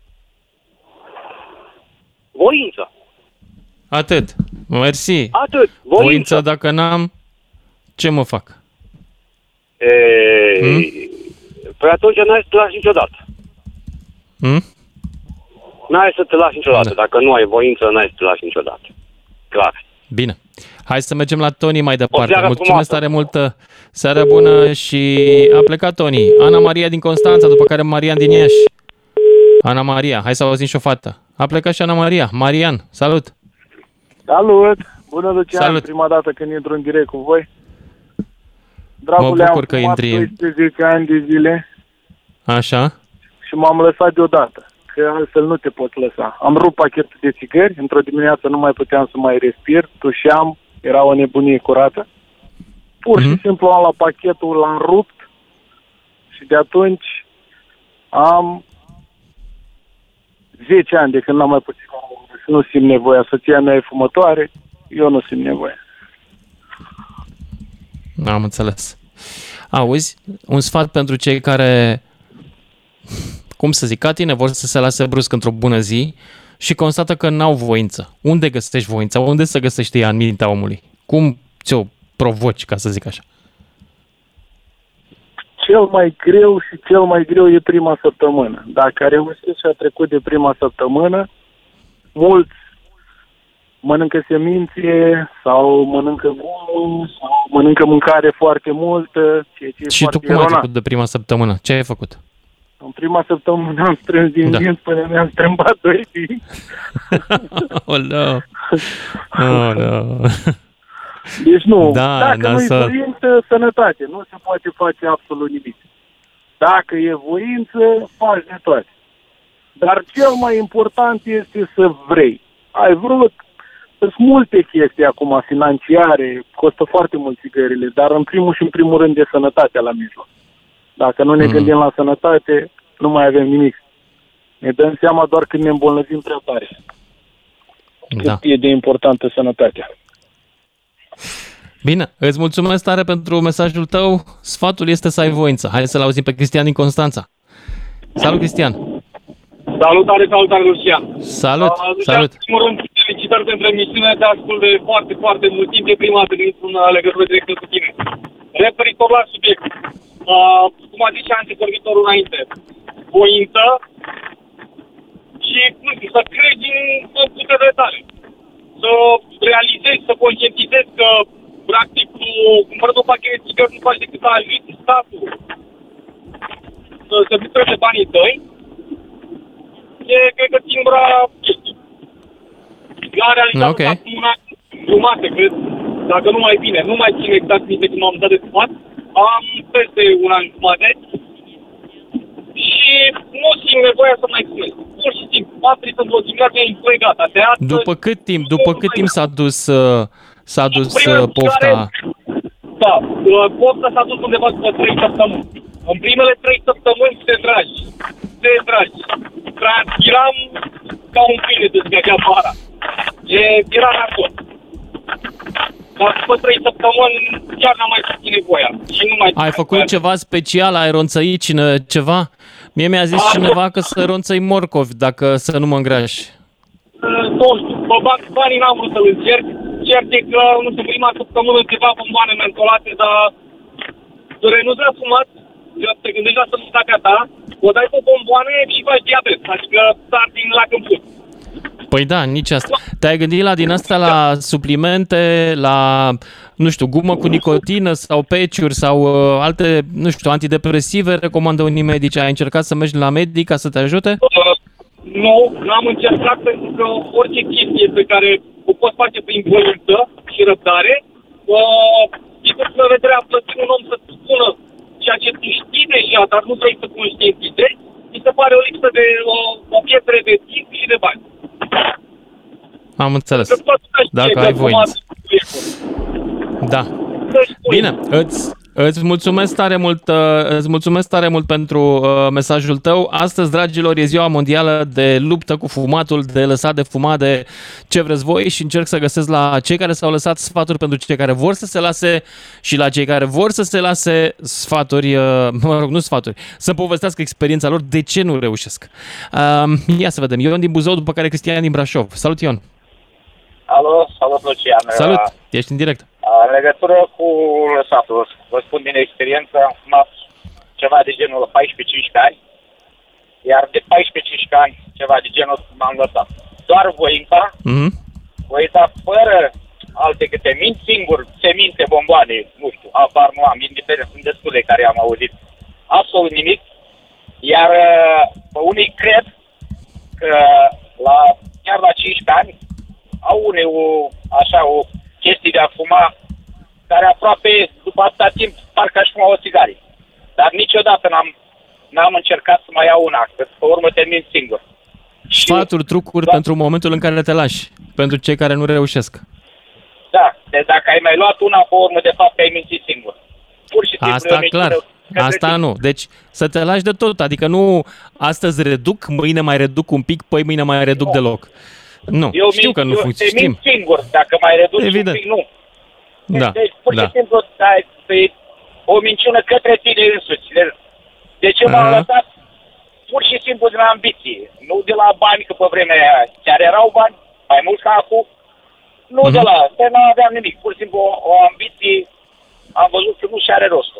Voință. Atât. Mersi. Atât. Voință. Voință, dacă n-am, ce mă fac? E... Hmm? Păi atunci n-ai să te lași niciodată. Hmm? N-ai să te lași niciodată. Da. Dacă nu ai voință, n-ai să te lași niciodată. Clar. Bine. Hai să mergem la Toni mai departe. Mulțumesc tare mult. Seară bună și a plecat Toni. Ana Maria din Constanța, după care Marian din Iași. Ana Maria, hai să auzim și o fată. A plecat și Ana Maria. Marian, salut! Salut! Bună, Lucian! Salut. Prima dată când intru în direct cu voi. Dragule, mă bucur am că fumat intri. doisprezece ani de zile. Așa? Și m-am lăsat deodată, că altfel nu te poți lăsa. Am rupt pachetul de țigări, într-o dimineață nu mai puteam să mai respir, tușeam, era o nebunie curată. Pur și mm-hmm. simplu am luat pachetul, l-am rupt și de atunci am zece ani de când n-am mai putut și nu simt nevoia. Soția mea e fumătoare, eu nu simt nevoia. Am înțeles. Auzi, un sfat pentru cei care, cum să zic, ca tine, vor să se lase brusc într-o bună zi și constată că n-au voință. Unde găsești voința? Unde se găsește ea în mintea omului? Cum ți-o provoci, ca să zic așa? Cel mai greu și cel mai greu e prima săptămână. Dacă a reușit și a trecut de prima săptămână, mulți mănâncă semințe sau mănâncă gumă sau mănâncă mâncare foarte multă. Ceea ce e și tu cum ai trecut de prima săptămână? Ce ai făcut? În prima săptămână am strâns din da. dinți până mi-am strâmbat doi dinți. Oleu! Oleu! Deci nu, da, dacă nu-i voință, sănătate, nu se poate face absolut nimic. Dacă e voință, faci de toate. Dar cel mai important este să vrei. Ai vrut, sunt multe chestii acum financiare, costă foarte mult țigările, dar în primul și în primul rând de sănătatea la mijloc. Dacă nu ne mm. gândim la sănătate, nu mai avem nimic. Ne dăm seama doar când ne îmbolnăvim prea tare. Da. Cât e de importantă sănătatea. Bine, îți mulțumesc tare pentru mesajul tău. Sfatul este să ai voință. Hai să-l auzim pe Cristian din Constanța. Salut, Cristian! Salutare, salutare, Lucian! Salut, uh, salut! În primul rând, felicitări pentru emisiune, te ascult de foarte, foarte mult timp. E prima dată când intru în legătură directă cu tine. Referitor la subiect, uh, cum a zis și antevorbitorul înainte, voință și, nu știu, să crezi în puterile tale. Să realizezi, să conștientizezi că, practic, cu cumpărând un pachet de țigări nu faci decât să ajuți statul să se bucure banii tăi. E, cred că, singura chestie. La realizat okay. acum un an jumate, cred, dacă nu mai bine, nu mai țin exact minte când m-am dat de fumat, am peste un an jumate și nu simt nevoia să mai fumez. Pur și simplu, m-a prins într-o dimineață implegată. După cât timp, după cât timp s-a dus, uh, s-a dus uh, pofta? Care, da, uh, pofta s-a dus undeva după trei săptămâni. În primele trei săptămâni se tragi, se tragi. Transpiram ca un câine de scădea vara. E, era nasol. Dar după trei săptămâni chiar n-am mai simțit nevoia. Și nu mai ai făcut nevoia. Ceva special? Ai ronțăit cine, ceva? Mie mi-a zis A, cineva că să ronțăi morcovi dacă să nu mă îngrași. Nu știu, bă, banii n-am vrut să-l încerc. Cert e că, nu știu, prima săptămână ceva bomboane mentolate, dar să renunți la fumat, te gândești la sănătatea ta o dai cu bomboane și faci diabet. Adică sar din lac în pus. Păi da, nici asta. Te-ai gândit la din asta, la suplimente, la, nu știu, gumă cu nicotină sau peciuri sau uh, alte, nu știu, antidepresive, recomandă unii medici. Ai încercat să mergi la medic ca să te ajute? Uh, nu, n-am încercat pentru că orice chestie pe care o poți face prin voință și răbdare, uh, din punct de vedere a plătit un om să-ți spună ceea ce tu știi deja, dar nu vrei să conștientizezi, mi se pare o lipsă de o, o pierdere de timp și de bani. Am înțeles. Dacă ai voință. Da. Bine, îți, îți mulțumesc tare mult, îți mulțumesc tare mult pentru uh, mesajul tău. Astăzi, dragilor, e ziua mondială de luptă cu fumatul, de lăsat de fumat, de ce vreți voi, și încerc să găsesc la cei care s-au lăsat sfaturi pentru cei care vor să se lase și la cei care vor să se lase sfaturi, uh, mă rog, nu sfaturi, să povestească experiența lor, de ce nu reușesc. Uh, ia să vedem. Ion din Buzău, după care Cristian din Brașov. Salut, Ion! Alo, salut, Lucian. Salut, ești în direct. În legătură cu lăsatul, vă spun din experiență, am fumat ceva de genul paisprezece cincisprezece ani, iar de paisprezece cincisprezece ani, ceva de genul m-am lăsat. Doar voința, mm-hmm. voința fără alte câte mint singur, seminte, bomboane, nu știu, apar nu am, indiferent, sunt destule care am auzit, absolut nimic, iar pe unii cred că la, chiar la cincisprezece ani, au unei o, așa, o chestie de a fuma care aproape, după atâta timp, parcă aș fuma o țigară. Dar niciodată n-am, n-am încercat să mai iau una, că pe urmă termin singur. Sfaturi, trucuri da. Pentru momentul în care te lași, pentru cei care nu reușesc. Da, deci dacă ai mai luat una, pe urmă, de fapt, ai mințit singur. Pur și simplu. Asta clar, asta nu. Deci să te lași de tot, adică nu astăzi reduc, mâine mai reduc un pic, păi mâine mai reduc nu. deloc. Nu, eu știu că nu funcționează. Eu mint singur, dacă mai reduci Evident. un pic, nu. Deci, da, deci pur și da. simplu, ai o minciună către tine însuți. De ce m-am lăsat? Pur și simplu din ambiție. Nu de la bani, că pe vremea aia chiar erau bani, mai mult ca acum. Nu uh-huh. de la asta, nu aveam nimic. Pur și simplu o, o ambiție, am văzut că nu și-are rostul.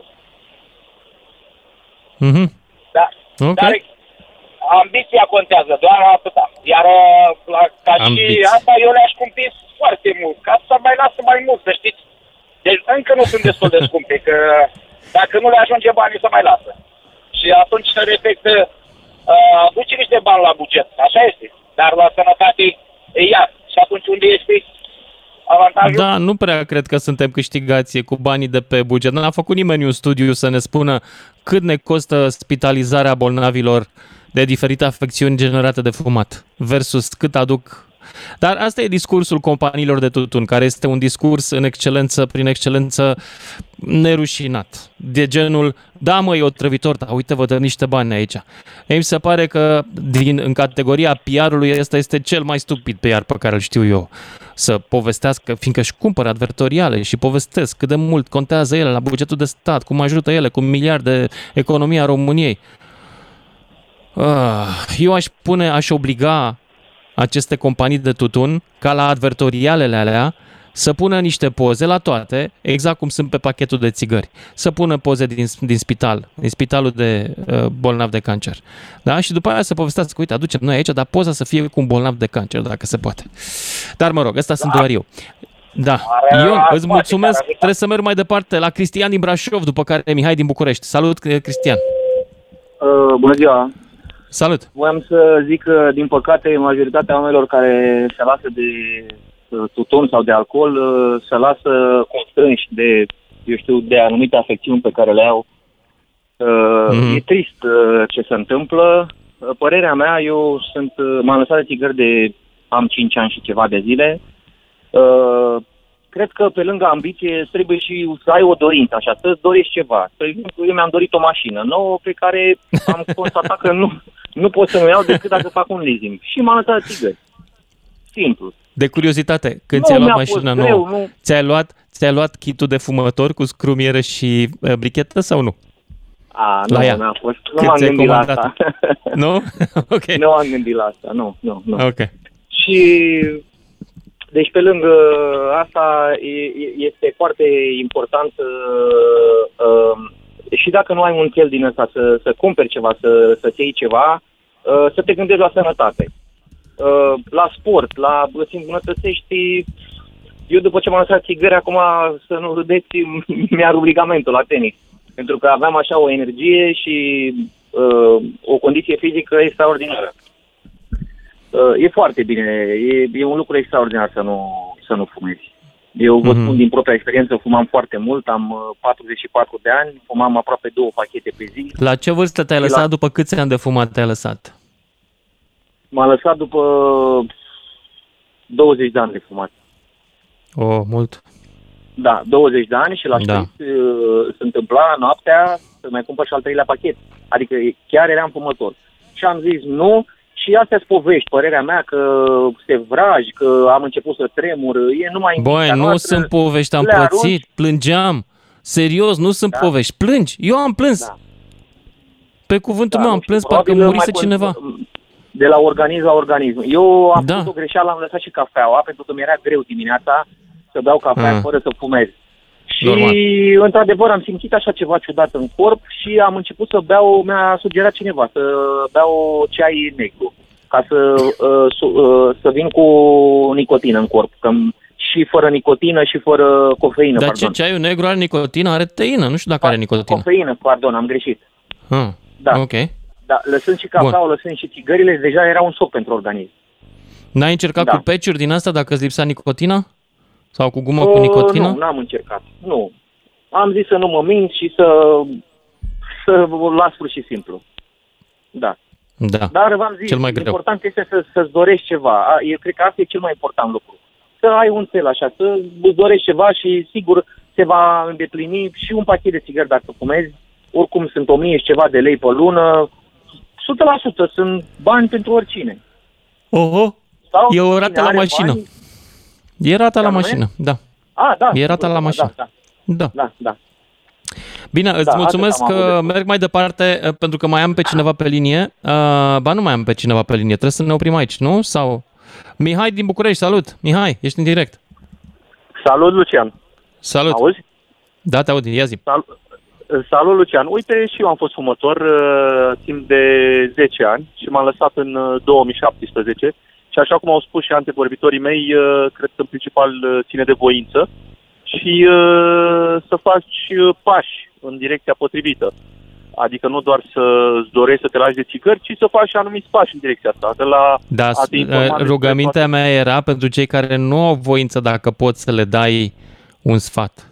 Mhm. Da. Okay. Dar ambiția contează, doar atâta. Iar la, ca Ambiție. Și asta eu le-aș cumpi foarte mult, ca să mai lasă mai mult, să știți. Deci încă nu sunt destul de scumpe, că dacă nu le ajunge banii, să mai lasă. Și atunci se reflectă, uh, aduce niște bani la buget, așa este. Dar la sănătate e iar. Și atunci unde este avantajul? Da, nu prea cred că suntem câștigați cu banii de pe buget. N-a făcut nimeni un studiu să ne spună cât ne costă spitalizarea bolnavilor de diferite afecțiuni generate de fumat versus cât aduc. Dar asta e discursul companiilor de tutun, care este un discurs în excelență, prin excelență nerușinat. De genul, da mă, e otrăvitor, dar uite, vă dăm niște bani aici. Ei, mi se pare că din, în categoria P R-ului ăsta este cel mai stupid P R pe care îl știu eu. Să povestească, fiindcă își cumpără advertoriale și povestesc cât de mult contează ele la bugetul de stat, cum ajută ele cu miliarde de economia României. Eu aș pune, aș obliga aceste companii de tutun ca la advertorialele alea să pună niște poze la toate, exact cum sunt pe pachetul de țigări. Să pună poze din, din spital, din spitalul de uh, bolnav de cancer. Da? Și după aia să povestească, uite, aducem noi aici, dar poza să fie cu un bolnav de cancer, dacă se poate. Dar mă rog, ăsta da. sunt doar eu. Da. Ion, îți mulțumesc. Trebuie să merg mai departe la Cristian din Brașov, după care Mihai din București. Salut, Cristian. Uh, bună ziua. Salut! Voiam să zic că, din păcate, majoritatea oamenilor care se lasă de tutun sau de alcool se lasă constrânși de, eu știu, de anumite afecțiuni pe care le au. Mm-hmm. E trist ce se întâmplă. Părerea mea, eu sunt, m-am lăsat de țigări de am cinci ani și ceva de zile. Cred că pe lângă ambiție trebuie și să ai o dorință, așa, să-ți dorești ceva. Spre exemplu, eu mi-am dorit o mașină nouă pe care am constatat că nu, nu pot să mă iau decât dacă fac un leasing. Și m-am lăsat de țigări. Simplu. De curiozitate, când nu, ți-ai luat mașina nouă, greu, nu. ți-ai luat, ți-ai luat kitul de fumător cu scrumieră și uh, brichetă sau nu? A, nu, la n-a fost. Nu m-am gândit la asta. Nu? Ok. Nu m-am gândit la asta, nu, nu, nu. Ok. Și... Deci, pe lângă asta, este foarte important uh, uh, și dacă nu ai un chel din ăsta să, să cumperi ceva, să, să-ți iei ceva, uh, să te gândești la sănătate. Uh, la sport, la îți îmbunătățești. Eu după ce m-am lăsat țigări, acum să nu râdeți, mi-a rugamentul la tenis. Pentru că aveam așa o energie și uh, o condiție fizică extraordinară. Uh, e foarte bine, e, e un lucru extraordinar să nu, să nu fumezi. Eu vă mm-hmm. spun din propria experiență, fumam foarte mult, am patruzeci și patru de ani, fumam aproape două pachete pe zi. La ce vârstă te-ai lăsat? La... După câți ani de fumat te-ai lăsat? M-am lăsat după douăzeci de ani de fumat. Oh, mult. Da, douăzeci de ani și la da. șase se întâmpla noaptea să mai cumpăr și al treilea pachet. Adică chiar eram fumător. Și am zis nu și astea-s povești, părerea mea că se vraj, că am început să tremur, e numai... Băi, nu noastră, sunt povești, am pățit, plângeam. Serios, nu sunt da. povești, plângi. Eu am plâns. Da. Pe cuvântul da, meu am plâns, parcă murise cineva. De la organism la organism. Eu am da. făcut o greșeală, am lăsat și cafeaua, pentru că mi-era greu dimineața să beau cafea ah. fără să fumez. Și, normal. într-adevăr, am simțit așa ceva ciudat în corp și am început să beau, mi-a sugerat cineva, să beau ceai negru, ca să, uh, să, uh, să vin cu nicotină în corp, că și fără nicotină și fără cofeină. Dar pardon. ce, ceaiul negru are nicotină? Are teină, nu știu dacă are nicotină. Cofeină, pardon, am greșit. Ah, da. ok. Da, lăsând și cafeaua, lăsând și țigările, deja era un soc pentru organism. N-ai încercat da. cu peciuri din asta dacă îți lipsea nicotina? Sau cu gumă uh, cu nicotină? Nu, n-am încercat. Nu. Am zis să nu mă mint și să, să las pur și simplu. Da. Da. Dar v-am zis, cel mai greu. important este să, să-ți dorești ceva. Eu cred că asta e cel mai important lucru. Să ai un cel așa, să îți dorești ceva și sigur se va îndeplini și un pachet de țigări dacă fumezi. Oricum sunt o mie și ceva de lei pe lună. o sută la sută sunt bani pentru oricine. Oho, sau e o rată la mașină. Bani, e rata la mașină, da. A, da. E rata la mașină. Da, da. da, da. Bine, îți da, mulțumesc că merg mai departe, pentru că mai am pe cineva pe linie. Uh, ba, nu mai am pe cineva pe linie, trebuie să ne oprim aici, nu? Sau... Mihai din București, salut! Mihai, ești în direct. Salut, Lucian. Salut. Auzi? Da, te aud, ia zi. Sal- Salut, Lucian. Uite, și eu am fost fumător uh, timp de zece ani și m-am lăsat în uh, două mii șaptesprezece. Și așa cum au spus și antevorbitorii mei, uh, cred că în principal uh, ține de voință și uh, să faci uh, pași în direcția potrivită. Adică nu doar să-ți dorești să te lași de țigări, ci să faci anumiți pași în direcția asta. De la da, rugămintea toate... mea era pentru cei care nu au voință, dacă poți să le dai un sfat.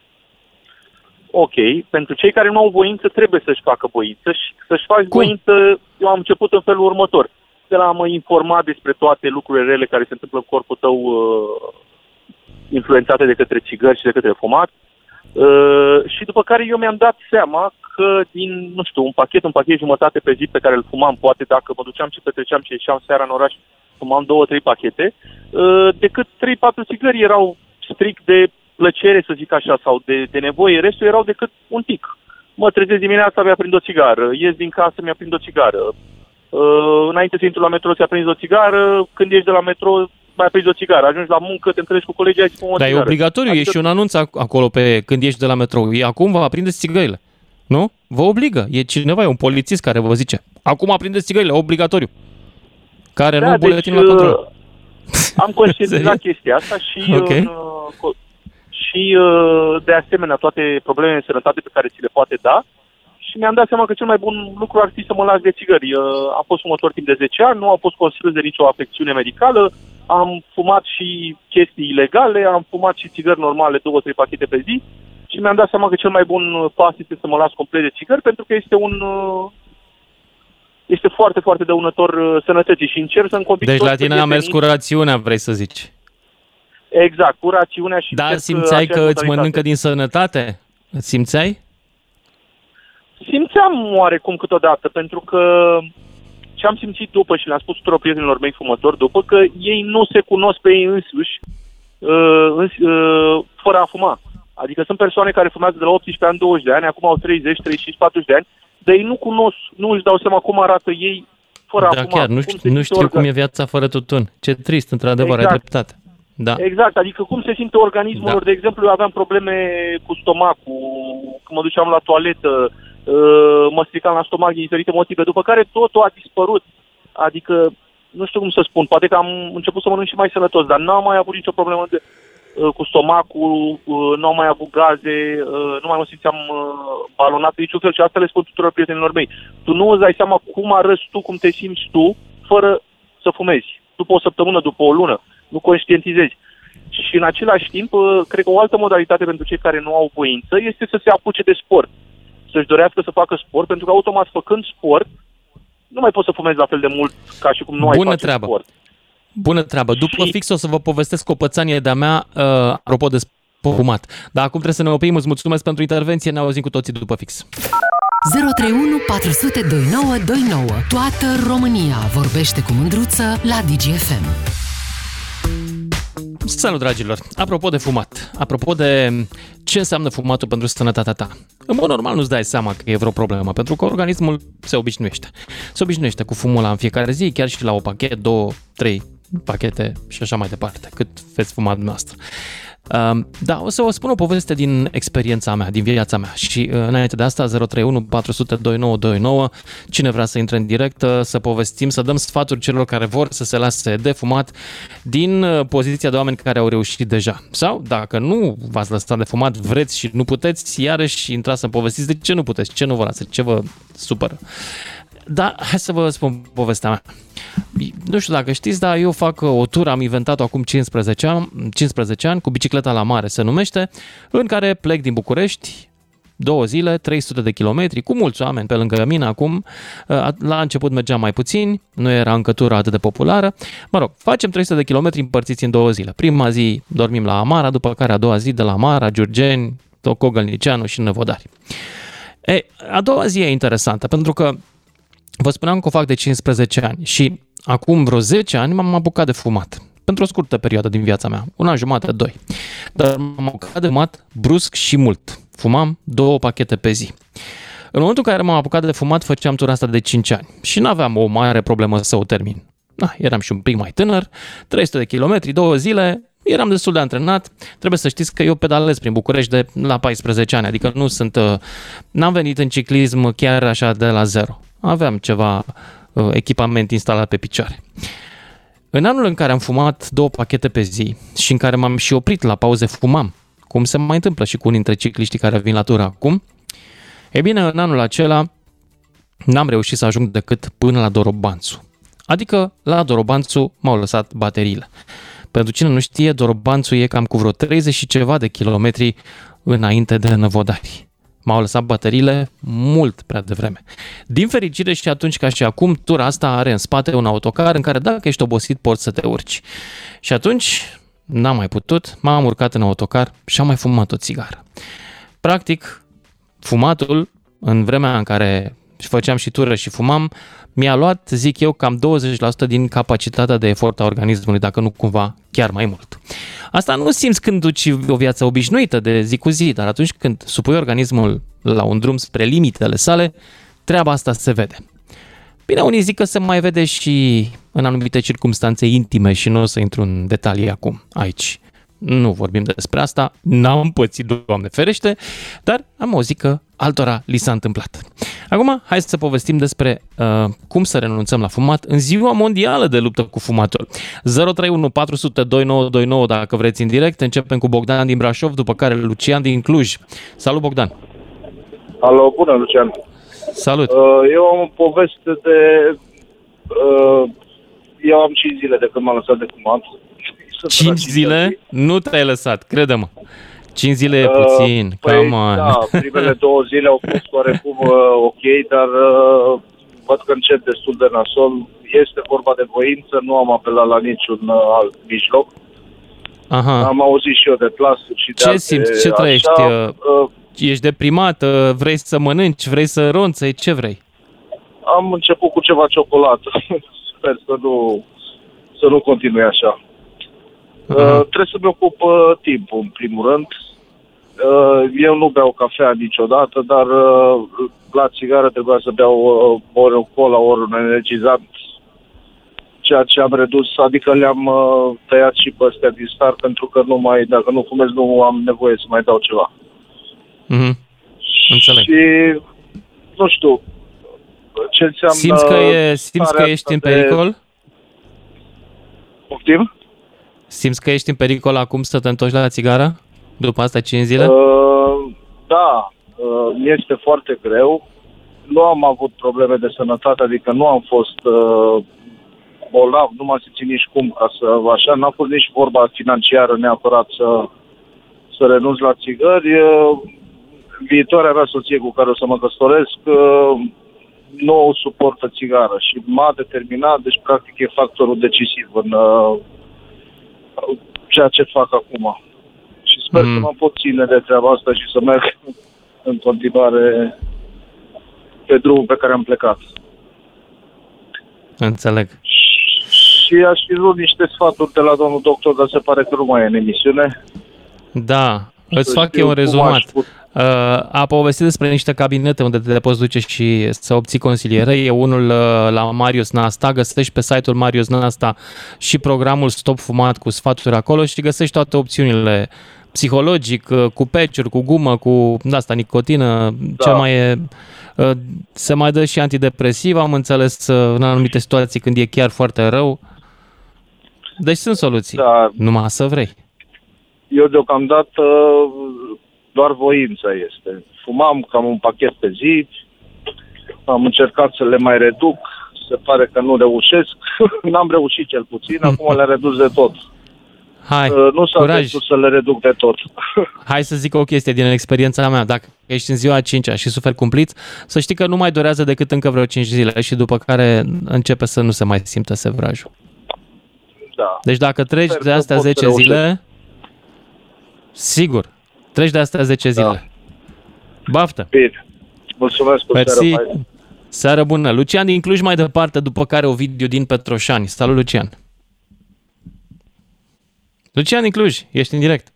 Ok, pentru cei care nu au voință trebuie să-și facă voință și să-și faci Cum? voință, eu am început în felul următor. De la a mă informa despre toate lucrurile rele care se întâmplă în corpul tău uh, influențate de către țigări și de către fumat. Uh, și după care eu mi-am dat seama că din, nu știu, un pachet, un pachet jumătate pe zi pe care îl fumam, poate dacă mă duceam și petreceam și ieșeam seara în oraș, fumam două, trei pachete, uh, decât trei patru țigări erau strict de plăcere, să zic așa, sau de, de nevoie, restul erau decât un tic. Mă trezesc dimineața, mi-a prind o țigară, ies din casă, mi-a prind o țigară, uh, înainte să intru la metro, ți-a prins o țigară, când ieși de la metro, mai prins o țigară, ajungi la muncă, te întâlnești cu colegii, ai fumă o țigară. Dar e obligatoriu, adică... e și un anunț acolo pe când ieși de la metrou. E acum vă aprindeți țigările, nu? Vă obligă, e cineva, e un polițist care vă zice, acum aprindeți țigările, obligatoriu. Care da, nu buletinul deci, la control. Am conștientizat chestia asta și... Okay. Uh, și, de asemenea, toate problemele de sănătate pe care ți le poate da. Și mi-am dat seama că cel mai bun lucru ar fi să mă las de țigări. Am fost fumător timp de zece ani, nu am fost consilient de nicio afecțiune medicală, am fumat și chestii ilegale, am fumat și țigări normale, două, trei pachete pe zi și mi-am dat seama că cel mai bun pas este să mă las complet de țigări, pentru că este un... este foarte, foarte dăunător sănătății și încerc să-mi convinc... Deci la tine a mers cu rațiunea, vrei să zici. Exact, cu rațiunea și... Dar simțeai că îți mănâncă din sănătate? Simțeai? Simțeam oarecum câteodată, pentru că ce am simțit după și le-am spus tuturor prietenilor mei fumători după, că ei nu se cunosc pe ei însuși uh, îns, uh, fără a fuma. Adică sunt persoane care fumează de la optsprezece ani, douăzeci de ani, acum au treizeci, treizeci și cinci, patruzeci de ani, dar ei nu cunosc, nu își dau seama cum arată ei fără da, a fuma. chiar, nu știu, nu știu cum e viața fără tutun. Ce trist, într-adevăr, exact. Ai dreptate. Da. Exact, adică cum se simte organismul lor. Da. De exemplu, eu aveam probleme cu stomacul, când mă duceam la toaletă, mă stricam la stomac din diferite motive, după care totul a dispărut. Adică, nu știu cum să spun, poate că am început să mănânc și mai sănătos, dar n-am mai avut nicio problemă de, cu stomacul, n-am mai avut gaze, nu mai mă simțeam balonat de niciun fel și asta le spun tuturor prietenilor mei. Tu nu îți dai seama cum arăți tu, cum te simți tu, fără să fumezi. După o săptămână, după o lună, nu conștientizezi. Și în același timp, cred că o altă modalitate pentru cei care nu au voință este să se apuce de sport. Să-și dorească să facă sport, pentru că automat făcând sport, nu mai poți să fumezi la fel de mult ca și cum nu ai face treabă. sport. Bună treabă. După și... fix o să vă povestesc o pățanie de-a mea, uh, apropo de fumat. Dar acum trebuie să ne oprim. Îți mulțumesc pentru intervenție. Ne auzim cu toții după fix. zero trei unu patru zero zero doi nouă doi nouă. Toată România vorbește cu Mândruță la Digi F M. Salut, dragilor! Apropo de fumat, apropo de ce înseamnă fumatul pentru sănătatea ta, în mod normal nu-ți dai seama că e vreo problemă, pentru că organismul se obișnuiește. Se obișnuiește cu fumul ăla în fiecare zi, chiar și la o pachet, două, trei pachete și așa mai departe, cât veți fuma dumneavoastră. Uh, da, o să vă spun o poveste din experiența mea, din viața mea și uh, înainte de asta zero trei unu patru zero zero doi nouă doi nouă, cine vrea să intre în direct, uh, să povestim, să dăm sfaturi celor care vor să se lase de fumat din uh, poziția de oameni care au reușit deja. Sau, dacă nu v-ați lăsat de fumat, vreți și nu puteți, iarăși intrați să povestiți de ce nu puteți, ce nu vă lasă, ce vă supără. Da, hai să vă spun povestea mea. Nu știu dacă știți, dar eu fac o tură, am inventat-o acum cincisprezece ani, cincisprezece ani, cu bicicleta la mare se numește, în care plec din București, două zile, trei sute de kilometri, cu mulți oameni pe lângă mine acum. La început mergeam mai puțin, nu era încă tura atât de populară. Mă rog, facem trei sute de kilometri împărțiți în două zile. Prima zi dormim la Amara, după care a doua zi de la Amara, Giurgeni, Tocogălnicianu și Năvodari. E, a doua zi e interesantă, pentru că vă spuneam că o fac de cincisprezece ani și acum vreo zece ani m-am apucat de fumat. Pentru o scurtă perioadă din viața mea, un an jumate, doi. Dar m-am apucat de fumat brusc și mult. Fumam două pachete pe zi. În momentul în care m-am apucat de fumat, făceam tura asta de cinci ani și n-aveam o mare problemă să o termin. Na, eram și un pic mai tânăr, trei sute de kilometri, două zile, eram destul de antrenat. Trebuie să știți că eu pedalez prin București de la paisprezece ani, adică nu sunt, n-am venit în ciclism chiar așa de la zero. Aveam ceva uh, echipament instalat pe picioare. În anul în care am fumat două pachete pe zi și în care m-am și oprit la pauze, fumam, cum se mai întâmplă și cu unii dintre cicliștii care vin la tură acum, e bine, în anul acela n-am reușit să ajung decât până la Dorobanțu. Adică la Dorobanțu m-au lăsat bateriile. Pentru cine nu știe, Dorobanțu e cam cu vreo treizeci și ceva de kilometri înainte de Năvodari. M-au lăsat bateriile mult prea devreme. Din fericire și atunci ca și acum, tura asta are în spate un autocar în care dacă ești obosit poți să te urci. Și atunci n-am mai putut, m-am urcat în autocar și am mai fumat o țigară. Practic, fumatul, în vremea în care făceam și tură și fumam, mi-a luat, zic eu, cam douăzeci la sută din capacitatea de efort a organismului, dacă nu cumva chiar mai mult. Asta nu simți când duci o viață obișnuită de zi cu zi, dar atunci când supui organismul la un drum spre limitele sale, treaba asta se vede. Bine, unii zic că se mai vede și în anumite circumstanțe intime și nu o să intru în detalii acum, aici. Nu vorbim despre asta, n-am pățit, Doamne ferește, dar am o zi că altora li s-a întâmplat. Acum, hai să povestim despre uh, cum să renunțăm la fumat în ziua mondială de luptă cu fumatul. zero trei unu patru zero zero doi nouă doi nouă dacă vreți în direct. Începem cu Bogdan din Brașov, după care Lucian din Cluj. Salut, Bogdan! Alo, bună, Lucian! Salut! Uh, eu am o poveste de... Uh, eu am cinci zile de când m-am lăsat de fumat. cinci zile? Nu te-ai lăsat, crede-mă. cinci zile e puțin, uh, păi, come on. Da, primele două zile au fost oarecum uh, ok, dar uh, văd că încep destul de nasol. Este vorba de voință, nu am apelat la niciun uh, alt mijloc. Aha. Am auzit și eu de plasuri și de ce alte, simți? Ce așa, trăiești? Uh, Ești deprimat? Vrei să mănânci? Vrei să ronțăi? Ce vrei? Am început cu ceva ciocolată. Sper să nu, să nu continui așa. Uh, trebuie să-mi ocup uh, timpul, în primul rând. Uh, eu nu beau cafea niciodată, dar uh, la țigară trebuia să beau uh, ori o cola, ori un energizant. ceea ce am redus, adică le-am uh, tăiat și pe astea din start, pentru că nu mai, dacă nu fumez, nu am nevoie să mai dau ceva. Mhm. Înțeleg. Și, nu știu, ce înseamnă... Simți că, e, simți că ești în pericol? De... Poftim? Simți că ești în pericol acum să te întorci la țigară? După astea cinci zile? Uh, da, uh, mi-este foarte greu. Nu am avut probleme de sănătate, adică nu am fost uh, bolnav, nu m-am simțit nici cum ca să... Așa, n-a fost nici vorba financiară neapărat să, să renunț la țigări. Uh, viitoarea mea soție cu care o să mă căsătoresc uh, nu suportă țigară și m-a determinat, deci practic e factorul decisiv în uh, ceea ce fac acum. Și sper mm. că mă pot ține de treaba asta și să merg în continuare pe drumul pe care am plecat. Înțeleg. Și aș fi vrut niște sfaturi de la domnul doctor, dar se pare că nu mai e în emisiune. Da, îți fac eu un rezumat. A povestit despre niște cabinete unde te poți duce și să obții consiliere. E unul la Marius Nasta, găsești pe site-ul Marius Nasta și programul Stop Fumat cu sfaturi acolo și găsești toate opțiunile psihologic, cu peciuri, cu gumă, cu asta, nicotină, da. Ce mai e... Se mai dă și antidepresiv, am înțeles, în anumite situații când e chiar foarte rău. Deci sunt soluții, da. Numai să vrei. Eu deocamdată doar voința este. Fumam cam un pachet pe zi, am încercat să le mai reduc, se pare că nu reușesc, n-am reușit cel puțin, acum le-am redus de tot. Hai, nu s-a găsit să le reduc de tot. Hai să zic o chestie din experiența mea. Dacă ești în ziua a cincea și suferi cumplit, să știi că nu mai durează decât încă vreo cinci zile și după care începe să nu se mai simtă sevrajul. Da. Deci dacă treci Sper de astea zece zile, sigur, treci de astea zece zile. Da. Baftă! Bine. Mulțumesc cu seara. Seară bună. Lucian din Cluj mai departe, după care Ovidiu din Petroșani. Salut, Lucian! Lucian din Cluj, ești în direct.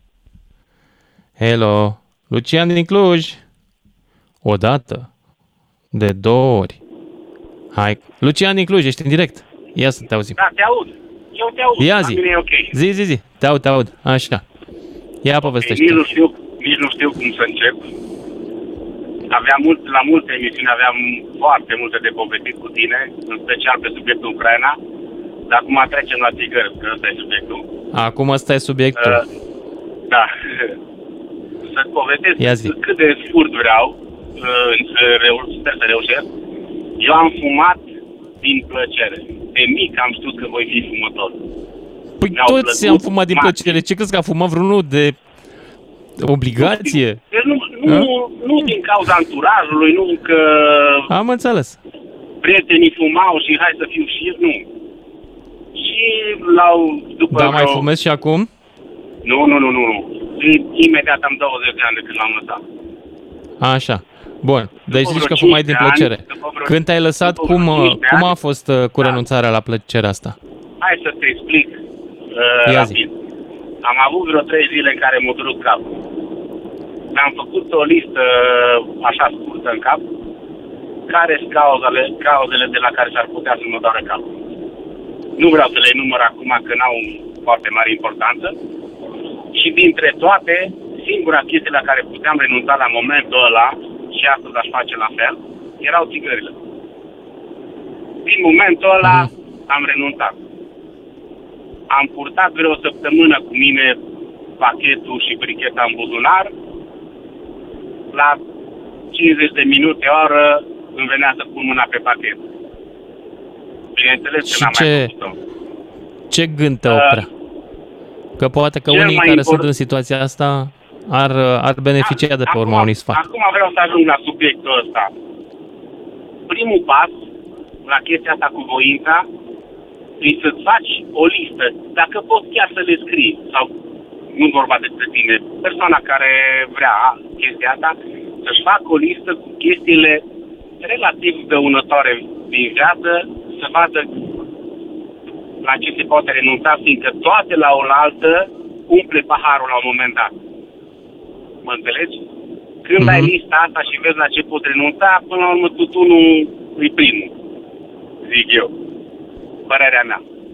Hello, Lucian din Cluj. O dată, de două ori. Hai, Lucian din Cluj, ești în direct. Ia să te auzim. Da, te aud. Eu te aud. Ia zi. E okay. Zi, zi, zi. Te aud, te aud. Așa. Ia povestește. Nici nu știu, nici nu știu cum să încep. Aveam mult, la multe emisiuni aveam foarte multe de povestit cu tine, în special pe subiectul Ucraina. Dar acum trecem la țigări, că ăsta e subiectul. Acum ăsta e subiectul. Uh, da. Să-ți povestesc cât de scurt vreau, uh, sper să reușesc. Eu am fumat din plăcere. De mic am știut că voi fi fumător. Păi Mi-au toți am fumat din plăcere. Ce crezi că a fumat vreunul de obligație? Deci nu, nu, nu din cauza anturajului, nu că... Am înțeles. Prietenii fumau și hai să fiu și eu, nu. Și la după Da, mai fumezi și acum? Nu, nu, nu, nu. Imediat am douăzeci de ani de când l-am lăsat. Așa. Bun. Deci zici că fumai din plăcere. Când te-ai lăsat, cum, cum a fost cu renunțarea la plăcerea asta? Hai să te explic uh, rapid. Am avut vreo trei zile în care m-a durut capul. Mi-am făcut o listă așa scurtă în cap, care sunt cauzele, cauzele de la care s-ar putea să mă doară capul. Nu vreau să le enumăr acum, că n-au foarte mare importanță. Și dintre toate, singura chestie la care puteam renunța la momentul ăla, și astăzi aș face la fel, erau țigările. Din momentul ăla am renunțat. Am purtat vreo săptămână cu mine pachetul și bricheta în buzunar. La cincizeci de minute, o oră, îmi venea să pun mâna pe pachet. Bineînțeles că n-am ce, mai făcut-o. Ce gând te oprea? Că poate că unii care import... sunt în situația asta ar, ar beneficia de pe urma acum, unui sfat. Acum vreau să ajung la subiectul ăsta. Primul pas la chestia asta cu voința e să-ți faci o listă. Dacă poți chiar să le scrii, sau nu vorba despre tine, persoana care vrea chestia asta, să-și facă o listă cu chestiile relativ dăunătoare din viață, să vadă la ce se poate renunța, fiindcă toate la oaltă umple paharul la un moment dat. Mă înțelegi? Când mm-hmm. ai lista asta și vezi la ce poți renunța, până la urmă tutunul e primul, zic eu. Părerea mea.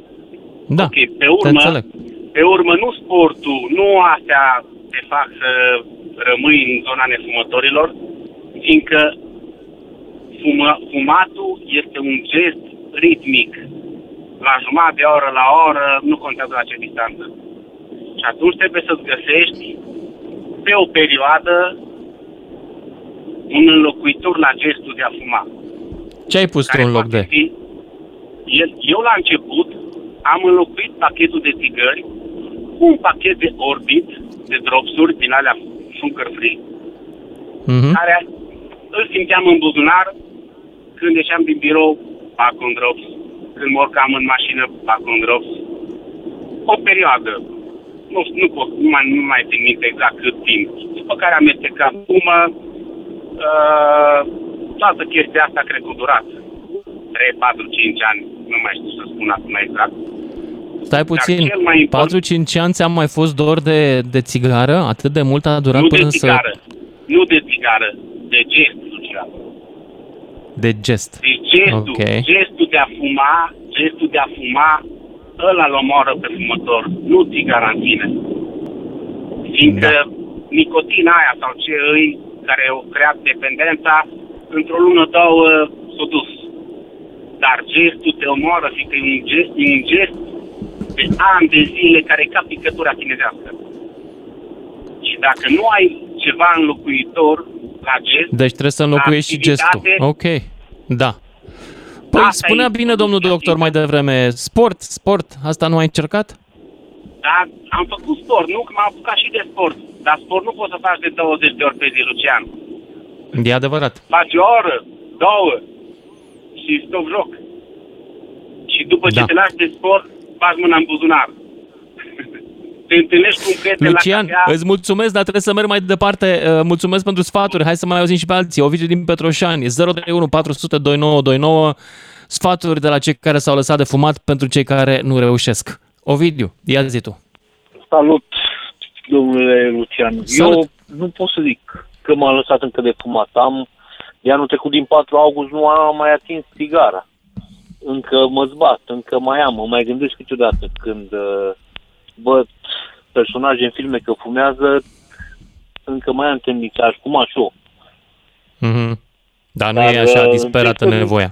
Da, ok, pe urmă, pe urmă nu sportul, nu astea te fac să rămâi în zona nefumătorilor, fiindcă fuma, fumatul este un gest ritmic. La jumătate de oră, la oră, nu contează la ce distanță. Și atunci trebuie să-ți găsești pe o perioadă un înlocuitor la gestul de a fuma. Ce ai pus tu în loc de? Fi, el, eu la început am înlocuit pachetul de țigări cu un pachet de Orbit, de dropsuri din alea sugar free, mm-hmm. care îl simțeam în buzunar când ieșeam din birou, fac un drops, când mă urcam în mașină, fac un drops. O perioadă, nu, nu, pot, nu, mai, nu mai țin minte exact cât timp, după care amestecam fumă, uh, toată chestia asta cred că a durat trei, patru, cinci ani, nu mai știu să spun acum exact. Stai puțin, patru cinci ani ți-am mai fost dor de, de țigară? Atât de mult a durat nu până de țigară, să... Nu de țigară, de gest, Lucian. De gest. De gestul, okay. gestul de a fuma, gestul de a fuma, ăla îl omoară pe fumător, nu țigara în sine. Fiindcă da. nicotina aia sau ce îi care au creat dependența, într-o lună, două, s-a dus. Dar gestul te omoară, fiindcă e un gest, e un gest de ani de zile care e ca picătura chinezească. Și dacă nu ai ceva înlocuitor la gest... Deci trebuie să înlocuiești și gestul. Ok, da. Păi asta spunea bine domnul doctor mai devreme, sport, sport, asta nu ai încercat? Da, am făcut sport, nu? Că m-am apucat și de sport. Dar sport nu poți să faci de douăzeci de ori pe zi, Lucian. E adevărat. Faci o oră, două și stop joc. Și după ce da. te lași de sport, faci mâna în buzunar. Te întâlnești cu un prieten Lucian, la cafea. Îți mulțumesc, dar trebuie să merg mai departe. Mulțumesc pentru sfaturi. Hai să mai auzim și pe alții. Ovidiu din Petroșani, zero trei unu patru zero zero doi nouă doi nouă. Sfaturi de la cei care s-au lăsat de fumat pentru cei care nu reușesc. Ovidiu, ia zi tu. Salut, domnule Lucian. Salut. Eu nu pot să zic că m-am lăsat încă de fumat. Am, de anul trecut, din patru august, nu am mai atins țigara. Încă mă zbat, încă mai am. Mă mai gândesc câteodată când uh, văd personaje în filme că fumează, încă mai am tendința, aș cum aș eu. Mm-hmm. Dar nu Dar, e așa disperată uh, nevoia.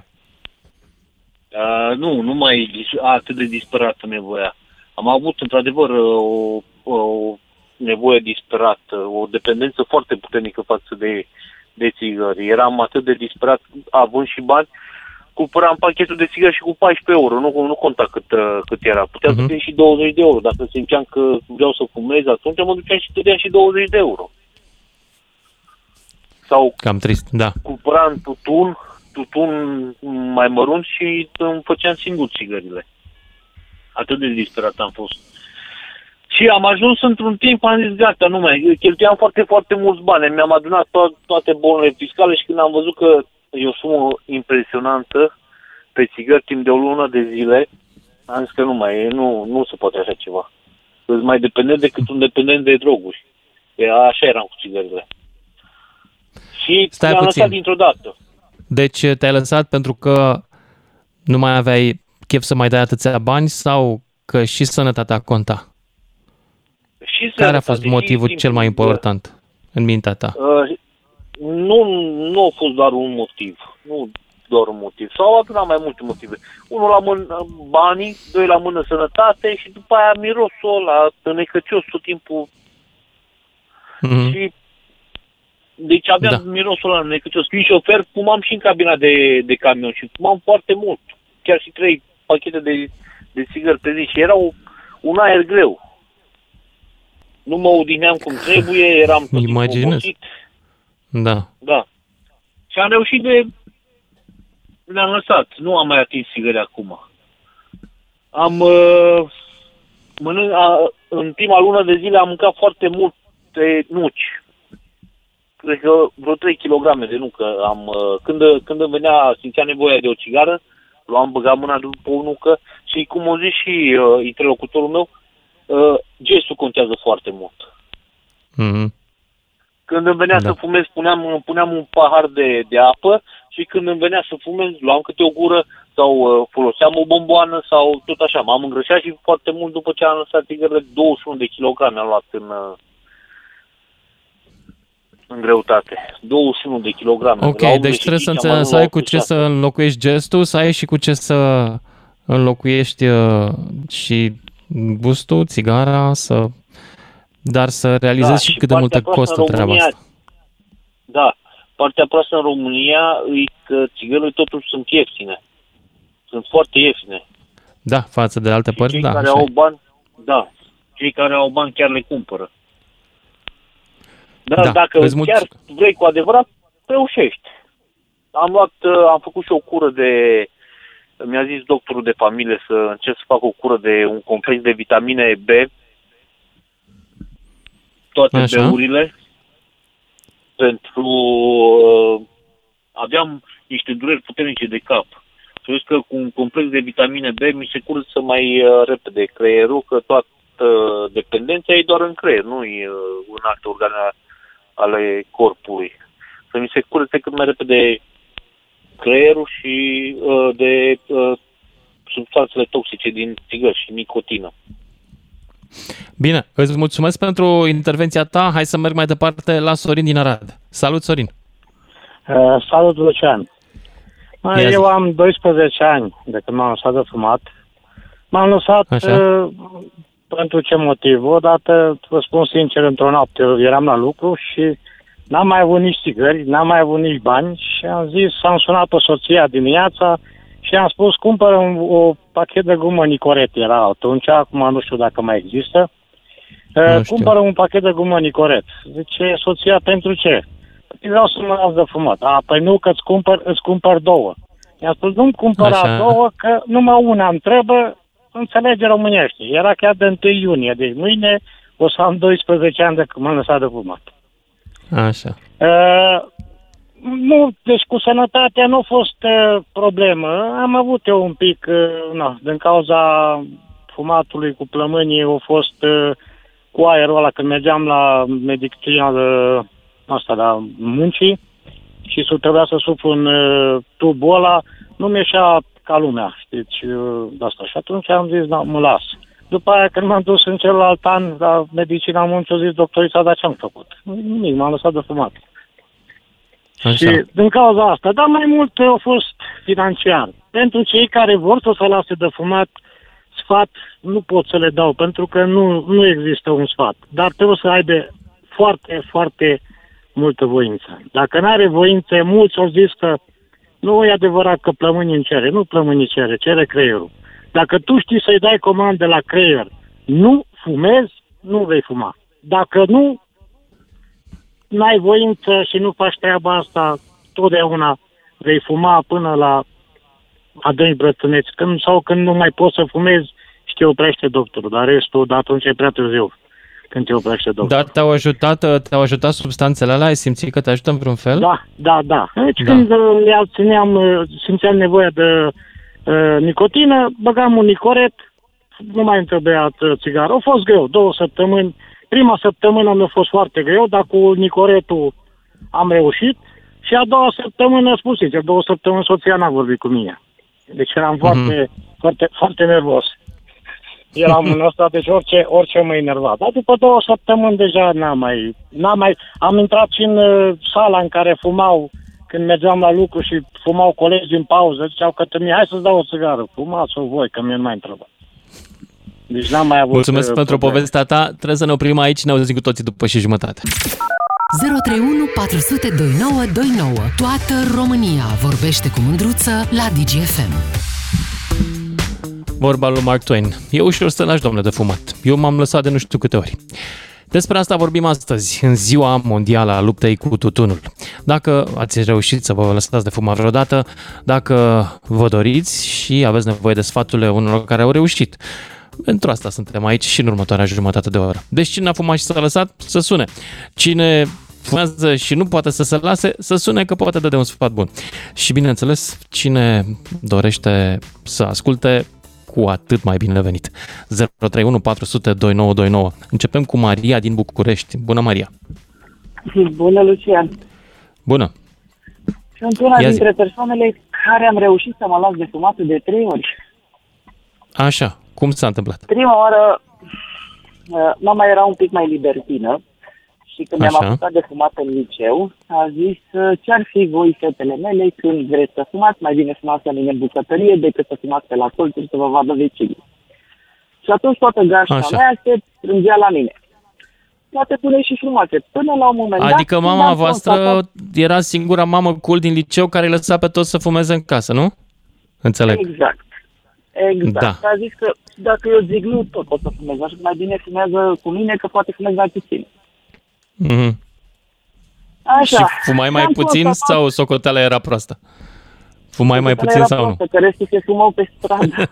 Uh, nu, nu mai e atât de disperată nevoia. Am avut, într-adevăr, o, o nevoie disperată, o dependență foarte puternică față de, de țigări. Eram atât de disperat, având și bani, cumpăram pachetul de țigări și cu paisprezece euro. Nu, nu conta cât, cât era. Putea uh-huh. să fie și douăzeci de euro. Dacă simțeam că vreau să fumez, atunci mă duceam și tădeam și douăzeci de euro. Sau cam trist, da. Cumpăram tutun, tutun mai mărunt și îmi făceam singur țigările. Atât de disperat am fost. Și am ajuns într-un timp, am zis, gata, nu mai, cheltuiam foarte, foarte mulți bani. Mi-am adunat to- toate bonurile fiscale și când am văzut că e o sumă impresionantă pe țigări timp de o lună de zile, am zis că nu mai e, nu, nu se poate așa ceva. Îți mai dependent decât un dependent de droguri. E, așa eram cu țigările. Și Stai mi-am puțin. lăsat dintr-o dată. Deci te-ai lăsat pentru că nu mai aveai chef să mai dai atâția bani sau că și sănătatea conta? Și Care a fost motivul cel mai important în mintea ta? Uh, nu, nu a fost doar un motiv. Nu doar un motiv. S-au adunat mai multe motive. Unul la mână banii, doi la mână sănătate și după aia mirosul ăla, tănecăcios tot timpul. Mm-hmm. Și deci aveam da. mirosul ăla necăcios. Fiind șofer, fumam și în cabina de, de camion și fumam foarte mult. Chiar și trei pachete de, de țigări pe zi și era o, un aer greu. Nu mă odihneam cum trebuie, eram tot obosit. Da. Da. Și am reușit de... Le-am lăsat. Nu am mai atins țigări acum. Am... Uh, mănânc, a, în prima lună de zile am mâncat foarte multe nuci. Cred că vreo trei kilograme de nucă am... Uh, când, când îmi venea, simțea nevoia de o țigară, luam, băgat mâna după o nucă și, cum o zis și uh, interlocutorul meu, uh, gestul contează foarte mult. Mm-hmm. Când îmi venea da. să fumez, puneam, puneam un pahar de, de apă și când îmi venea să fumez, luam câte o gură sau uh, foloseam găseam o bomboană sau tot așa. M-am îngrășat și foarte mult după ce am lăsat țigările, douăzeci și unu de kilograme am luat în, în greutate. douăzeci și unu de kilograme. Ok, deci trebuie să, înțe- să ai cu ce să înlocuiești gestul, să ai și cu ce să înlocuiești uh, și gustul, țigara, să... dar să realizezi da, și, și cât de multă costă treaba asta. Da, partea proastă în România e că țigările totuși sunt ieftine. Sunt foarte ieftine. Da, față de alte și părți, cei da. Care au bani, da, cei care au bani chiar le cumpără. Dar da, dacă chiar mulți... vrei cu adevărat, reușești. Am luat, am făcut și o cură de... Mi-a zis doctorul de familie să încerc să fac o cură de un complex de vitamine B, toate B-urile, pentru... Uh, aveam niște dureri puternice de cap. Și zis că cu un complex de vitamine B mi se curăță mai uh, repede creierul, că toată uh, dependența e doar în creier, nu e uh, în alte organe ale corpului. Să mi se curățe cât mai repede creierul și uh, de uh, substanțele toxice din țigări și nicotină. Bine, îți mulțumesc pentru intervenția ta. Hai să merg mai departe la Sorin din Arad. Salut, Sorin! Uh, salut, Lucian! Ia Eu zi. am doisprezece ani de când m-am lăsat de fumat. M-am lăsat uh, pentru ce motiv? Odată, vă spun sincer, într-o noapte eram la lucru și n-am mai avut nici țigări, n-am mai avut nici bani și am zis, am sunat pe soția dimineața și am spus, cumpără un o pachet de gumă Nicoret, era atunci, acum nu știu dacă mai există. Uh, cumpără un pachet de gumă Nicoret. Zice, soția, pentru ce? Vreau să mă las de fumat. A, păi nu, că îți cumpăr, îți cumpăr două. I-am spus, nu-mi cumpăra Așa. două, că numai una îmi trebuie, înțelege românește. Era chiar de întâi iunie, deci mâine o să am doisprezece ani de când m-am lăsat de fumat. Așa. Uh, nu, deci cu sănătatea nu a fost uh, problemă. Am avut eu un pic, uh, na, din cauza fumatului cu plămânii, a fost uh, cu aerul ăla când mergeam la medicina de asta, la muncii și s-o trebuia să suflu în uh, tubul ăla, nu mi ieșea ca lumea, știți, uh, de asta. Și atunci am zis, da, mă las. După aia, când m-am dus în celălalt an la medicina muncii, a zis doctorița, dar ce-am făcut? Nimic, m-am lăsat de fumat. Așa. Și din cauza asta, dar mai mult a fost financiar. Pentru cei care vor să se lase de fumat, sfat nu pot să le dau, pentru că nu, nu există un sfat. Dar trebuie să aibă foarte, foarte multă voință. Dacă nu are voință, mulți au zis că nu e adevărat că plămânii îmi cere. Nu plămânii cere, cere creierul. Dacă tu știi să-i dai comandă la creier, nu fumezi, nu vei fuma. Dacă nu, n-ai voință și nu faci treaba asta, totdeauna vei fuma până la adânci brățâneți. Când, sau când nu mai poți să fumezi și te oprește doctorul, dar restul, de atunci e prea târziu când te oprește doctorul. Dar te-au ajutat, te-au ajutat substanțele alea? Ai simțit că te ajută în vreun fel? Da, da, da. Deci da. când le țineam, simțeam nevoia de uh, nicotină, băgam un Nicoret, nu mai îmi trebuia țigară. A fost greu, două săptămâni. Prima săptămână mi-a fost foarte greu, dar cu Nicoretul am reușit. Și a doua săptămână, a spus sincer, două săptămâni soția n-a vorbit cu mine. Deci eram foarte, mm-hmm. foarte, foarte nervos. Eram în ăsta, deci orice, orice mă enerva. Dar după două săptămâni deja n-am mai, n-am mai... Am intrat și în uh, sala în care fumau, când mergeam la lucru și fumau colegi din pauză, ziceau către mine, hai să-ți dau o țigară, fumați-o voi, că mie nu mai întrebat. Deci n-am mai avut... Mulțumesc uh, pentru probleme. povestea ta, trebuie să ne oprim aici, ne auzim cu toții după și jumătate. zero trei unu patru zero zero doi nouă doi nouă. Toată România vorbește cu Mândruță la D G F M. Vorba lui Mark Twain. E ușor să lași, domnule, de fumat. Eu m-am lăsat de nu știu câte ori. Despre asta vorbim astăzi, în ziua mondială a luptei cu tutunul. Dacă ați reușit să vă lăsați de fumat vreodată, dacă vă doriți și aveți nevoie de sfaturile unor care au reușit. Pentru asta suntem aici și în următoarea jumătate de oră. Deci cine a fumat și s-a lăsat, să sune. Cine fumează și nu poate să se lase, să sune că poate dă de un sfat bun. Și bineînțeles, cine dorește să asculte, cu atât mai bine venit. zero trei unu patru zero zero doi nouă doi nouă. Începem cu Maria din București. Bună, Maria! Bună, Lucian! Bună! Sunt una Ia dintre zi. persoanele care am reușit să mă las de fumat de trei ori. Așa, cum s-a întâmplat? Prima oară, mama era un pic mai libertină și când Așa. mi-am apucat de fumat în liceu, a zis ce-ar fi voi, fetele mele, când vreți să fumați, mai bine fumați la mine în bucătărie decât să fumați pe la colțuri să vă vadă vecinii. Și atunci toată gașca Așa. mea se strângea la mine. Toate bune și frumoase, până la un moment dat... Adică mama voastră era singura mamă cool din liceu care îi lăsa pe toți să fumeze în casă, nu? Înțeleg. Exact. Exact. Da. A zis că dacă eu zic nu, tot pot să fumez, așa că mai bine fumează cu mine, că poate fumez mai puțin. Mm-hmm. Așa. Și fumai mai Am puțin constatat- sau socoteala era proastă? Fumai mai Socoteala puțin era sau proastă, nu? Că restul se fumau pe stradă.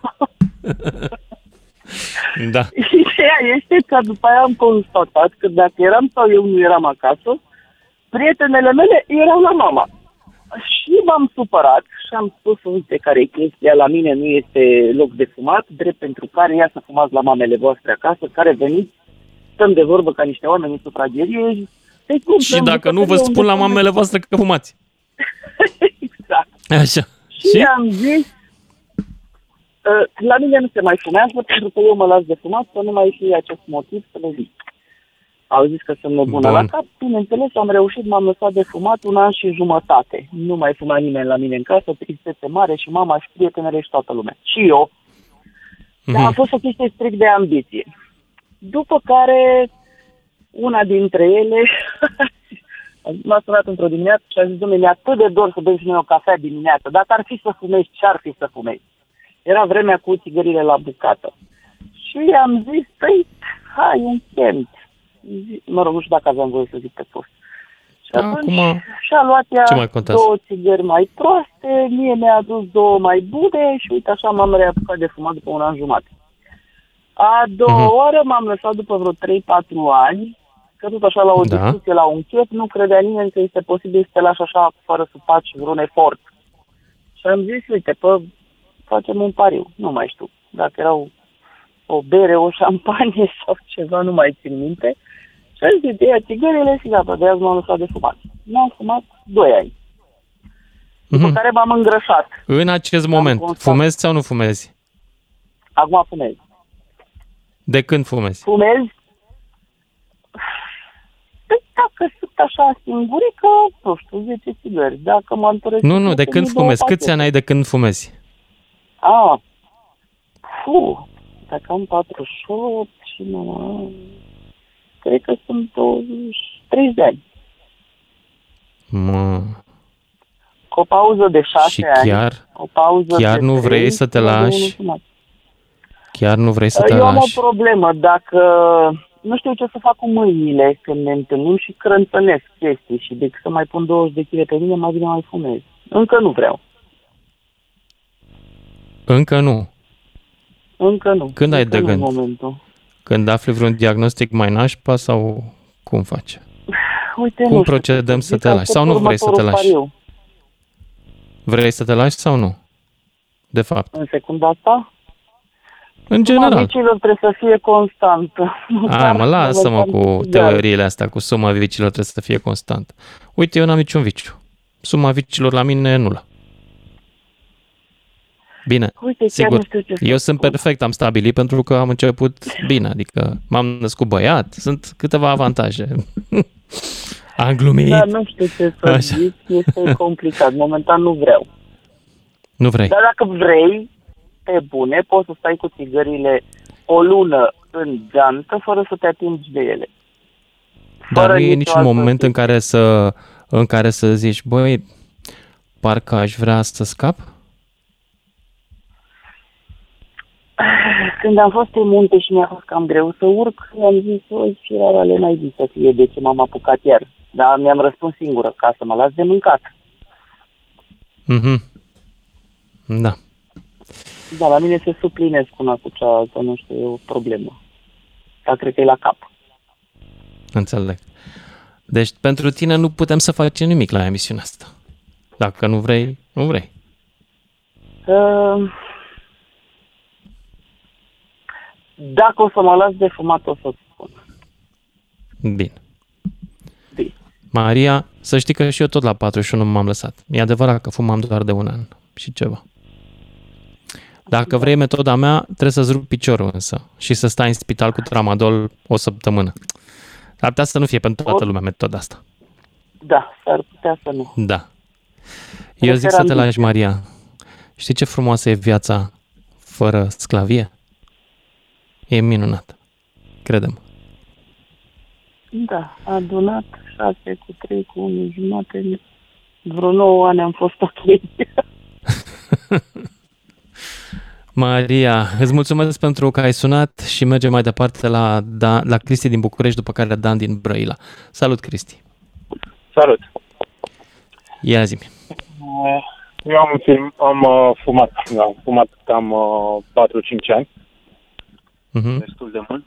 Da. Ideea este că după aia am constatat că dacă eram sau eu nu eram acasă, prietenele mele erau la mama. Și m-am supărat și am spus, uite care e chestia, la mine nu este loc de fumat, drept pentru care ia să fumați la mamele voastre acasă, care veniți, stăm de vorbă ca niște oameni în sufragerie. Și dacă nu vă spun la mamele voastre că fumați. Exact. Așa. Și, și am zis, uh, la mine nu se mai fumează pentru că eu mă las de fumat, să nu mai fie acest motiv să le zic. Au zis că sunt nebună Bun. la cap, bineînțeles, am reușit, m-am lăsat de fumat un an și jumătate. Nu mai fuma nimeni la mine în casă, tristețe mare și mama și prietenele și toată lumea. Și eu. Dar a fost o chestie strict de ambiție. După care, una dintre ele m-a sunat într-o dimineață și a zis, dom'le, mi-e atât de dor să bem și noi o cafea dimineață. Dacă ar fi să fumezi, ce-ar fi să fumezi? Era vremea cu țigările la bucată. Și am zis, păi, hai, un chemit. Mă rog, nu știu dacă aveam voie să zic pe post. Și atunci Acum, și-a luat ea ce mai contează? două țigări mai proaste, mie mi-a adus două mai bune și uite așa m-am reapucat de fumat după un an jumate. A doua Mhm. oară m-am lăsat după vreo trei patru ani, că tot așa la o Da. discuție, la un chef, nu credea nimeni că este posibil să te lași așa fără să faci vreun efort. Și am zis, uite, pă, facem un pariu, nu mai știu, dacă erau o bere, o șampanie sau ceva, nu mai țin minte. Și am zis, de ia țigările și gata, de azi m-am lăsat de fumat. M-am fumat doi ani. După Mhm. care m-am îngrășat. În acest moment, constat- fumezi sau nu fumezi? Acum fumez. De când fumezi? Fumez? Păi dacă sunt așa singurică, nu știu, zece țigări. Dacă mă întăresc... Nu, nu, de când fumezi? Câți ani ai de când fumezi? A, fu, dacă am patruzeci și opt și nu... Cred că sunt douăzeci, treizeci de ani. Mă, Cu o pauză de șase și ani. chiar, O pauză chiar de nu trei, vrei să te și lași? unul fumat. Chiar nu vrei să te Eu am lași? o problemă, dacă nu știu ce să fac cu mâinile când ne întâlnim și crânțănesc chestii și decât să mai pun douăzeci de kilograme pe mine, mai bine mai fumez. Încă nu vreau. Încă nu. Încă nu. Când ai Încă de nu gând? în momentul. Când afli vreun diagnostic mai nașpa sau cum faci? Uite, Cum nu știu, procedăm să zic te că lași? Sau asta nu e vrei să te următorul lași? pariu. Vrei să te lași sau nu? De fapt. În secunda asta? În general. Vicilor trebuie să fie constantă. A, mă, lasă-mă cu teorie. teoriile astea, cu suma vicilor trebuie să fie constant. Uite, eu n-am niciun viciu. Suma vicilor la mine e nulă. Bine, Uite, chiar sigur, nu știu ce să eu sunt perfect, am stabilit pentru că am început bine, adică m-am născut băiat, sunt câteva avantaje. Am glumit. Da, nu știu ce să Așa. zic, este complicat. Momentan nu vreau. Nu vrei. Dar dacă vrei, pe bune, poți să stai cu țigările o lună în geantă fără să te atingi de ele. Dar fără nu e nicio niciun altă moment în care să în care să zici, băi, parcă aș vrea să scap? Când am fost în munte și mi-a fost cam greu să urc, am zis, oi, firarale, n-ai zis să fie de ce m-am apucat iar. Dar mi-am răspuns singură, ca să mă las de mâncat. Mhm. Da. Da, la mine se suplinesc una cu cealaltă, nu știu, e o problemă. Dar cred că e la cap. Înțeleg. Deci, pentru tine nu putem să facem nimic la emisiunea asta. Dacă nu vrei, nu vrei. Uh, dacă o să mă las de fumat, o să-ți spun. Bine. Bine. Maria, să știi că și eu tot la patruzeci și unu m-am lăsat. E adevărat că fumam doar de un an și ceva. Dacă vrei metoda mea, trebuie să-ți rupi piciorul însă și să stai în spital cu tramadol o săptămână. Ar putea să nu fie pentru toată lumea metoda asta. Da, s-ar putea să nu. Da. Eu zic să te lași, Maria. Știi ce frumoasă e viața fără sclavie? E minunat. Credem. Da, adunat șase cu trei cu unu jumate. Vreo nouă ani am fost ok. Maria, îți mulțumesc pentru că ai sunat și mergem mai departe la, da, la Cristi din București, după care Dan din Brăila. Salut, Cristi! Salut! Ia zi-mi. Eu am, film, am uh, fumat, am fumat cam uh, patru-cinci ani, uh-huh. destul de mult.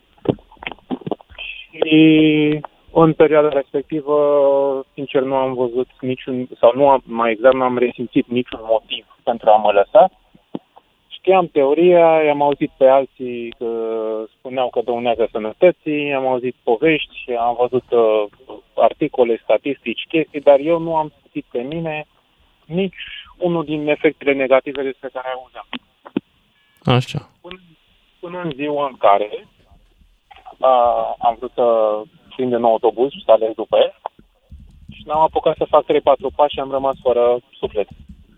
Și în perioada respectivă, sincer, nu am văzut niciun, sau nu am, mai exact, nu am resimțit niciun motiv pentru a mă lăsa. Știam teoria, i-am auzit pe alții că spuneau că dăunează sănătății, am auzit povești, am văzut uh, articole, statistici, chestii, dar eu nu am simțit pe mine nici unul din efectele negative despre care auzeam. Așa. Până, până în ziua în care uh, am vrut să prind un autobuz și să alerg după el și n-am apucat să fac trei patru pași și am rămas fără suflet.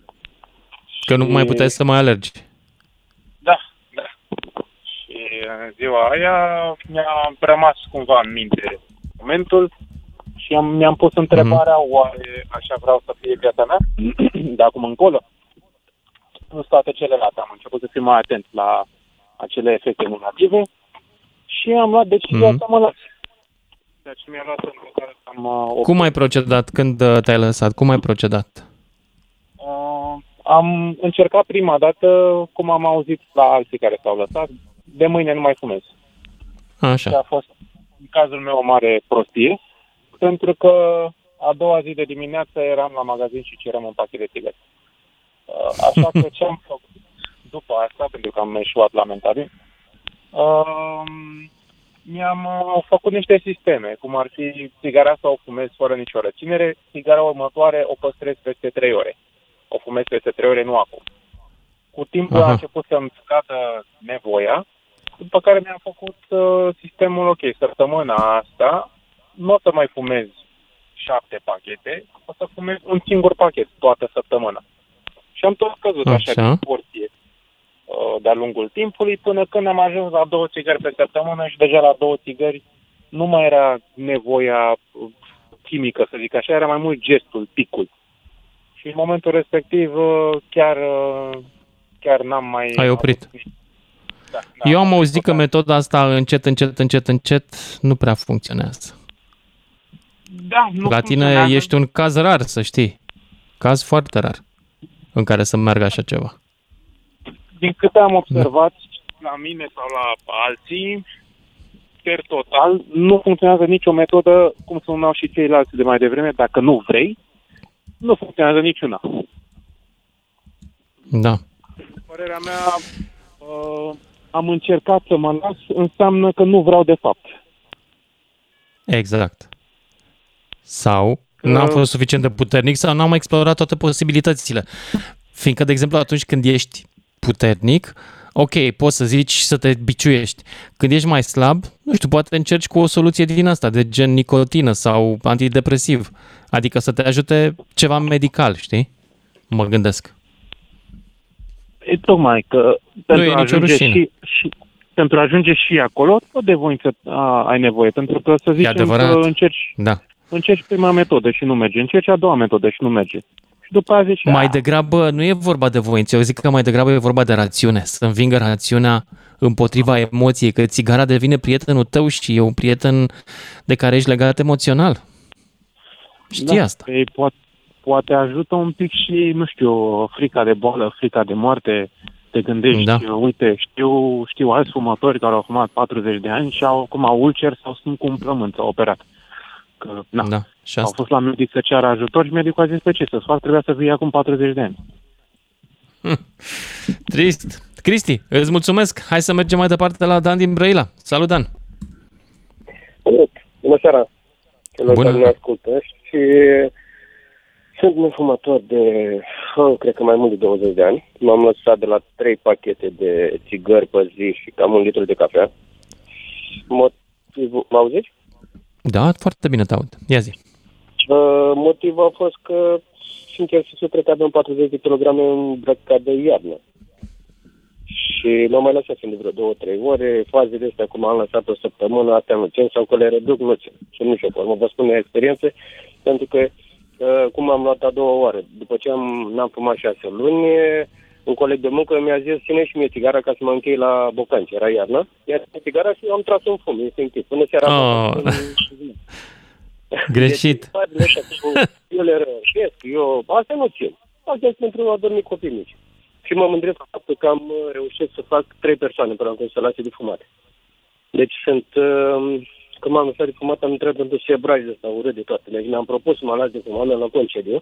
Că nu și... mai puteai să mai alergi. Da, da. Și în ziua aia mi-a rămas cumva în minte momentul și am, mi-am pus întrebarea, mm-hmm. oare așa vreau să fie viața mea de acum încolo? Plus toate celelalte. Am început să fiu mai atent la acele efecte negative și am luat decizia mm-hmm. să mă las. Deci mi-a luat în care am... Uh, Cum ai procedat când te-ai lăsat? Cum ai procedat? Uh, am încercat prima dată, cum am auzit la alții care s-au lăsat, de mâine nu mai fumez. Așa. Și a fost, în cazul meu, o mare prostie, pentru că a doua zi de dimineață eram la magazin și ceream un pachet de țigări. Uh, așa că ce am făcut după asta, pentru că am eșuat lamentabil, uh, mi-am uh, făcut niște sisteme, cum ar fi țigara asta o fumez fără nicio reținere, țigara următoare o păstrez peste trei ore. O fumez peste trei ore, nu acum. Cu timpul Aha. a început să-mi scadă nevoia, după care mi-am făcut uh, sistemul, ok, săptămâna asta nu o să mai fumez șapte pachete, o să fumez un singur pachet toată săptămâna. Și am tot scăzut așa, așa din porție uh, de-a lungul timpului, până când am ajuns la două țigări pe săptămână și deja la două țigări nu mai era nevoia uh, chimică, să zic așa, era mai mult gestul, picul. Și în momentul respectiv chiar, chiar n-am mai... Ai oprit. Da, da, Eu am auzit că metoda asta încet, încet, încet, încet nu prea funcționează. Da, nu La tine ești un caz rar, să știi. Caz foarte rar în care să meargă așa ceva. Din câte am observat da. la mine sau la alții, per total, nu funcționează nicio metodă, cum spuneau și ceilalți de mai devreme, dacă nu vrei, nu funcționează niciuna. Da. Părerea mea, uh, am încercat să mă las, înseamnă că nu vreau de fapt. Exact. Sau n-am uh, fost suficient de puternic sau n-am explorat toate posibilitățile. Fiindcă, de exemplu, atunci când ești puternic, ok, poți să zici să te biciuiești. Când ești mai slab, nu știu, poate încerci cu o soluție din asta, de gen nicotină sau antidepresiv. Adică să te ajute ceva medical, știi? Mă gândesc. E tocmai că pentru a, ajunge și, și, pentru a ajunge și acolo, tot de voință a, ai nevoie. Pentru că să zicem că încerci, da. încerci prima metodă și nu merge, încerci a doua metodă și nu merge. Și după aia zici, mai degrabă nu e vorba de voință, eu zic că mai degrabă e vorba de rațiune. Să învingă rațiunea împotriva emoției, că țigara devine prietenul tău și e un prieten de care ești legat emoțional. Știi da, asta? Ei, poate, poate ajută un pic și, nu știu, frica de boală, frica de moarte. Te gândești, da. uite, știu, știu alți fumători care au fumat patruzeci de ani și au acum au ulcer sau sunt cu un plământ, s-au operat. Că, na, da. Și au fost la medic să ceară ajutor și medicul a zis, pe ce să-ți fac, trebuia să fie acum patruzeci de ani. Hm. Trist. Cristi, îți mulțumesc. Hai să mergem mai departe la Dan din Brăila. Salut, Dan! Bună seara! Bună. Care ne ascultă și Sunt nefumător de, oh, cred că mai mult de douăzeci de ani. M-am lăsat de la trei pachete de țigări pe zi și cam un litru de cafea. Motivul, mă auziți? Da, foarte bine te aud. Ia zi. Uh, motivul a fost că, sincer să cred că aveam patruzeci de kilograme îmbrăcat de iarnă. Și m-am mai lăsat de vreo două, trei ore. Fazele astea, cum am lăsat o săptămână, astea nu țin sau că le reduc, nu țin. Și nu știu, mă vă spun experiențe, pentru că uh, cum am luat a doua oară, după ce am, n-am fumat șase luni, un coleg de muncă mi-a zis, ține și mie țigara ca să mă închei la Bocanci, era iarnă, iar țigara și am tras un fum, instinctiv, până seara. Oh. Greșit. Deci, eu le rășesc, eu, asta nu țin. Asta e pentru a dormi copii mici. Și mă mândresc cu faptul că am reușit să fac trei persoane până acum să lase de fumat. Deci sunt, uh, când m-am lăsat de fumat, am intrat într-un sebraj ăsta urât de toate. Deci mi-am propus să mă las de fumat, mi-am luat concediu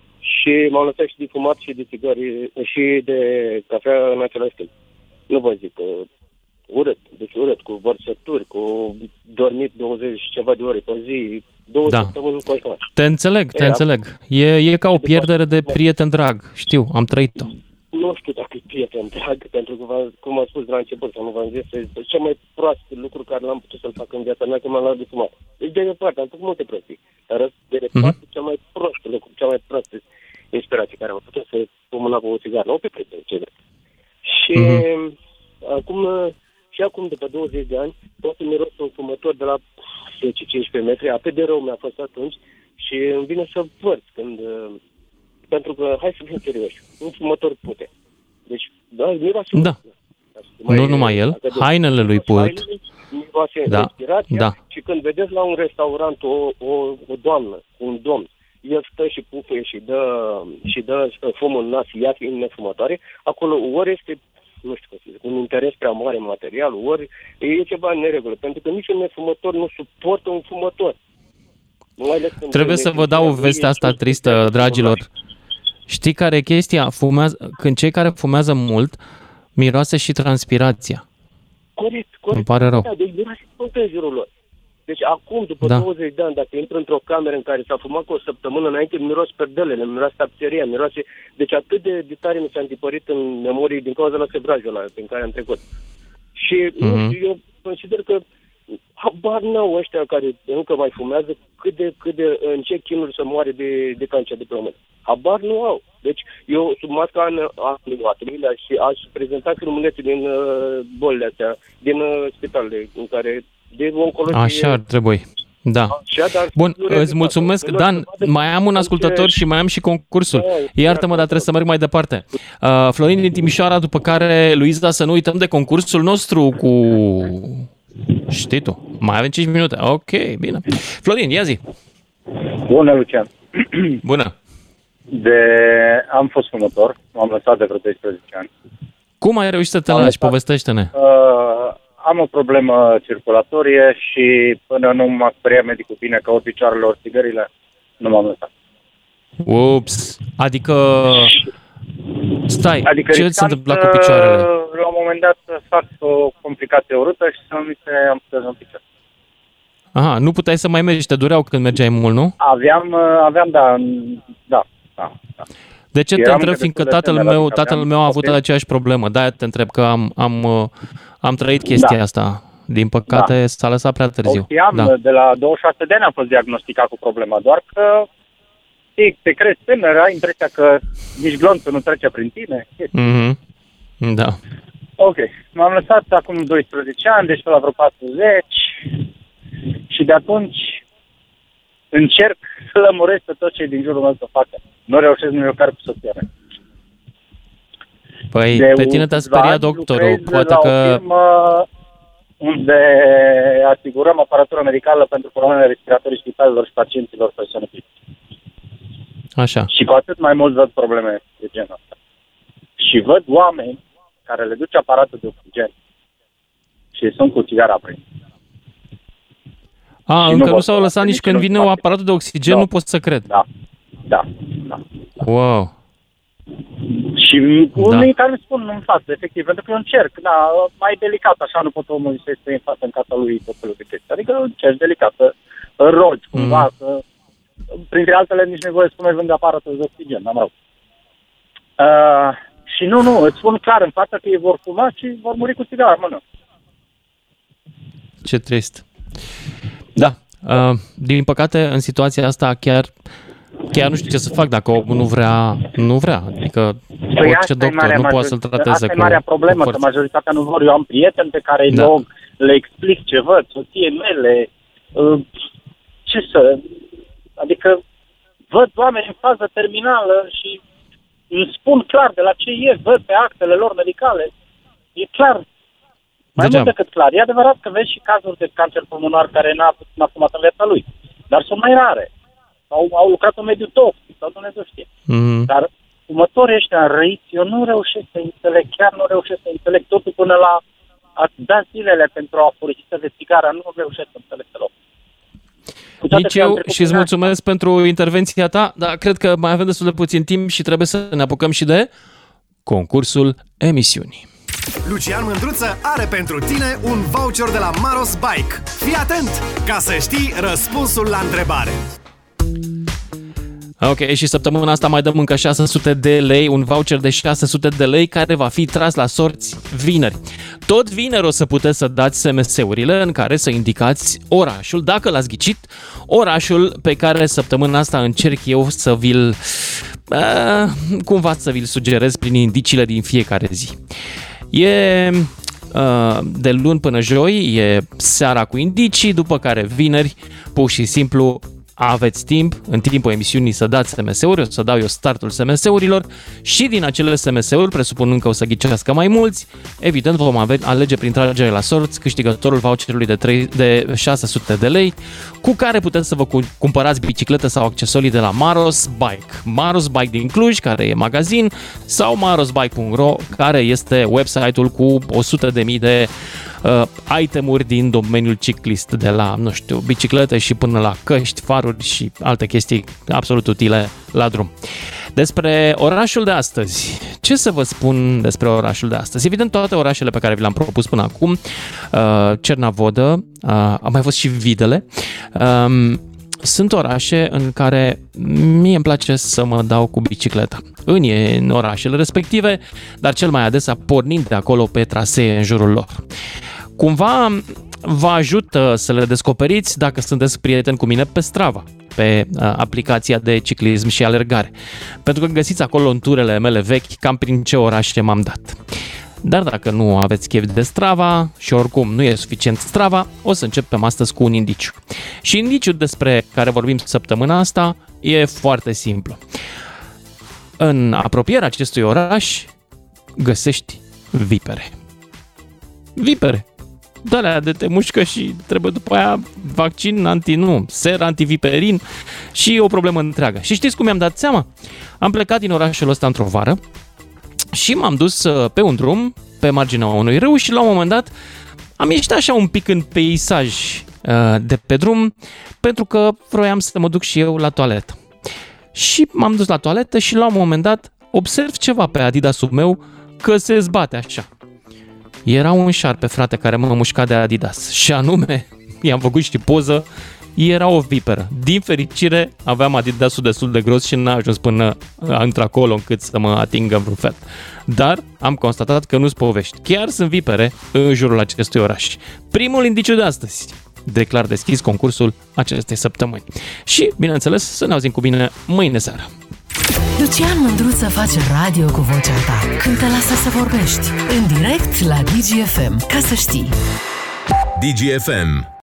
și m-am lăsat și de fumat și de țigări și de cafea în același timp. Nu vă zic că urât, deci urât, cu vărsături, cu dormit douăzeci și ceva de ore pe zi, două da. săptămâni cu așa. Te înțeleg, te Era, înțeleg. E, e ca o pierdere de prieten drag. Știu, am trăit-o. Nu știu dacă e prieten drag, pentru că, cum am spus de la început, sau nu v-am zis, este cel mai prost lucru care l-am putut să-l fac în viața mea când m-am luat de fumat. Deci, de departe, am făcut multe prostii, dar de departe, mm-hmm. cel mai prost lucru, cea mai prostă inspirație care am putut să pun mâna pe o țigară, o pe prieten, ce vreți. Și mm-hmm. acum, și acum, după douăzeci de ani, pot să miros un fumător de la zece cincisprezece metri, atât de rău mi-a fost atunci și îmi vine să vărs când... Pentru că, hai să fim serioși, un fumător pute. Deci, da, miroase... Da. Mai, nu numai el, hainele lui put. Miroase da. respirația Da. și când vedeți la un restaurant o, o, o doamnă, un domn, el stă și pufuie și dă, și dă fumul în nas, ea fiind nefumătoare, acolo ori este, nu știu cum să zic, un interes prea mare material, ori e ceva în neregulă, pentru că niciun nefumător nu suportă un fumător. Trebuie să vă dau vestea asta tristă, dragilor. Știi care e chestia? Fumează, când cei care fumează mult, miroase și transpirația. Corect, corect. Îmi pare rău. Da, deci miroase tot în jurul lor. Deci acum, după da. douăzeci de ani, dacă intru într-o cameră în care s-a fumat cu o săptămână înainte, miros perdelele, miroase tapseria, miroase... Deci atât de, de tare mi s-a întipărit în memorie din cauza la sebrajul ăla prin care am trecut. Și mm-hmm. nu știu, eu consider că habar n-au ăștia care încă mai fumează cât de, cât de în ce chinuri să moare de, de cancer de plămâni. Habar nu au. Deci eu sub masca anului și aș prezenta filmulețe din uh, bolile astea, din uh, spitalele în care de oncologie... Așa ar trebui. Da. Așa, dar bun, îți mulțumesc. Dan, mai am un ascultător și mai am și concursul. Iartă-mă, dar trebuie să merg mai departe. Uh, Florin din Timișoara, după care Luiza, să nu uităm de concursul nostru cu... Știi tu, mai avem cinci minute. Ok, bine. Florin, ia zi. Bună, Lucian. Bună. De... Am fost fumător, m-am lăsat de vreo doisprezece ani. Cum ai reușit să te lași? Povestește-ne. Uh, am o problemă circulatorie și până nu m-a speriat medicul bine că o picioarele, ori țigările, nu m-am lăsat. Ups, adică... Stai, adică ce se întâmpla cu picioarele? La un moment dat să fac o complicație urâtă și să mi se amputează un picior. Aha, nu puteai să mai mergi, te dureau când mergeai mult, nu? Aveam, aveam da, da, da. da. De ce te întreb? Fiindcă tatăl meu, tatăl meu a avut aceeași problemă. De-aia te întreb că am, am, am trăit chestia da. asta. Din păcate da. s-a lăsat prea târziu. O știam, da. De la douăzeci și șase de ani am fost diagnosticat cu problema, doar că te crezi tânăr, ai impresia că nici glonțul nu trece prin tine. Mm-hmm. Da. Ok, m-am lăsat acum doisprezece ani, deci pe la vreo patruzeci și de atunci încerc să lămuresc pe toți cei din jurul meu să facă. Nu reușesc nici măcar cu soția mea. Păi de pe tine te-a speriat doctorul, poate la că... o firmă unde asigurăm aparatură medicală pentru problemele respiratorii spitalelor și pacienților persoane fizice. Așa. Și cu atât mai mult văd probleme de genul ăsta. Și văd oameni care le duce aparatul de oxigen și sunt cu țigara aprinsă. A, și încă nu, nu s-au lăsat nici când vine o aparatul de oxigen, da. Nu pot să cred. Da, da, da. da. Wow. Și unii da. care îmi spun în față, efectiv, pentru că eu încerc, da, mai delicat, așa nu pot omul să stai în față în casa lui tot felul de chestii. Adică încerci delicat, să rogi cumva, mm. să printre altele, nici nu voie să spune vând aparatul de oxigen, am rău. Uh, și nu, nu, îți spun clar în față că ei vor fuma și vor muri cu țigară în mână. Ce trist. Da, uh, din păcate, în situația asta chiar, chiar nu știu ce să fac dacă omul nu vrea, nu vrea. Adică păi orice doctor nu poate să-l trateze asta cu e marea problemă, că majoritatea nu vor. Eu am prieteni pe care îi da. log, le explic ce văd, soției mele, uh, ce să... Adică văd oameni în fază terminală și îmi spun clar de la ce e, văd pe actele lor medicale. E clar. Mai mult decât clar. E adevărat că vezi și cazuri de cancer pulmonar care n-a, n-a fumat în viața lui. Dar sunt mai rare. Au, au lucrat în mediul toxic sau Dumnezeu știe. Mm-hmm. Dar fumătorii ăștia răiți, eu nu reușesc să înțeleg, chiar nu reușesc să înțeleg totul până la a da zilele pentru a furisită de țigară. Nu reușesc să înțeleg deloc. Nici eu și îți mulțumesc pentru intervenția ta, dar cred că mai avem destul de puțin timp și trebuie să ne apucăm și de concursul emisiunii. Lucian Mândruță are pentru tine un voucher de la Maros Bike. Fii atent ca să știi răspunsul la întrebare. Ok, și săptămâna asta mai dăm încă șase sute de lei, un voucher de șase sute de lei care va fi tras la sorți vineri. Tot vineri o să puteți să dați S M S-urile în care să indicați orașul, dacă l-ați ghicit, orașul pe care săptămâna asta încerc eu să vi-l, uh, cumva să vi-l sugerez prin indiciile din fiecare zi. E uh, de luni până joi, e seara cu indicii, după care vineri, pur și simplu, aveți timp, în timpul emisiunii, să dați S M S-uri, o să dau eu startul S M S-urilor și din acele S M S-uri, presupunând că o să ghicească mai mulți, evident vom ave- alege prin tragere la sorți câștigătorul voucherului de, trei, de șase sute de lei, cu care puteți să vă cumpărați bicicletă sau accesorii de la Maros Bike. Maros Bike din Cluj, care e magazin, sau marosbike punct ro, care este website-ul cu o sută de mii de uh, itemuri din domeniul ciclist, de la, nu știu, biciclete și până la căști, faruri și alte chestii absolut utile la drum. Despre orașul de astăzi. Ce să vă spun despre orașul de astăzi? Evident, toate orașele pe care vi le-am propus până acum, uh, Cernavodă, uh, a mai fost și Videle, uh, sunt orașe în care mie îmi place să mă dau cu bicicleta. În, în orașele respective, dar cel mai adesea pornind de acolo pe trasee în jurul lor. Cumva vă ajută să le descoperiți dacă sunteți prieteni cu mine pe Strava, pe uh, aplicația de ciclism și alergare. Pentru că găsiți acolo în turele mele vechi cam prin ce orașe m-am dat. Dar dacă nu aveți chef de Strava și oricum nu e suficient Strava, o să începem astăzi cu un indiciu. Și indiciul despre care vorbim săptămâna asta e foarte simplu. În apropierea acestui oraș găsești vipere. Vipere. De-alea de te mușcă și trebuie după aia vaccin anti, nu, ser antiviperin și o problemă întreagă. Și știți cum mi-am dat seama? Am plecat din orașul ăsta într-o vară și m-am dus pe un drum pe marginea unui râu și la un moment dat am ieșit așa un pic în peisaj de pe drum pentru că vroiam să mă duc și eu la toaletă. Și m-am dus la toaletă și la un moment dat observ ceva pe Adidasul meu că se zbate așa. Era un șarpe, frate, care m-a mușcat de Adidas și anume, i-am făcut și poză, era o viperă. Din fericire, aveam Adidasul destul de gros și n-a ajuns până într-acolo încât să mă atingă în vreun fel. Dar am constatat că nu-s povești. Chiar sunt vipere în jurul acestui oraș. Primul indiciu de astăzi. Declar deschis concursul acestei săptămâni. Și, bineînțeles, să ne auzim cu bine mâine seara. Lucian Mândruță face radio cu vocea ta când te lasă să vorbești. În direct la D G F M. Ca să știi. D G F M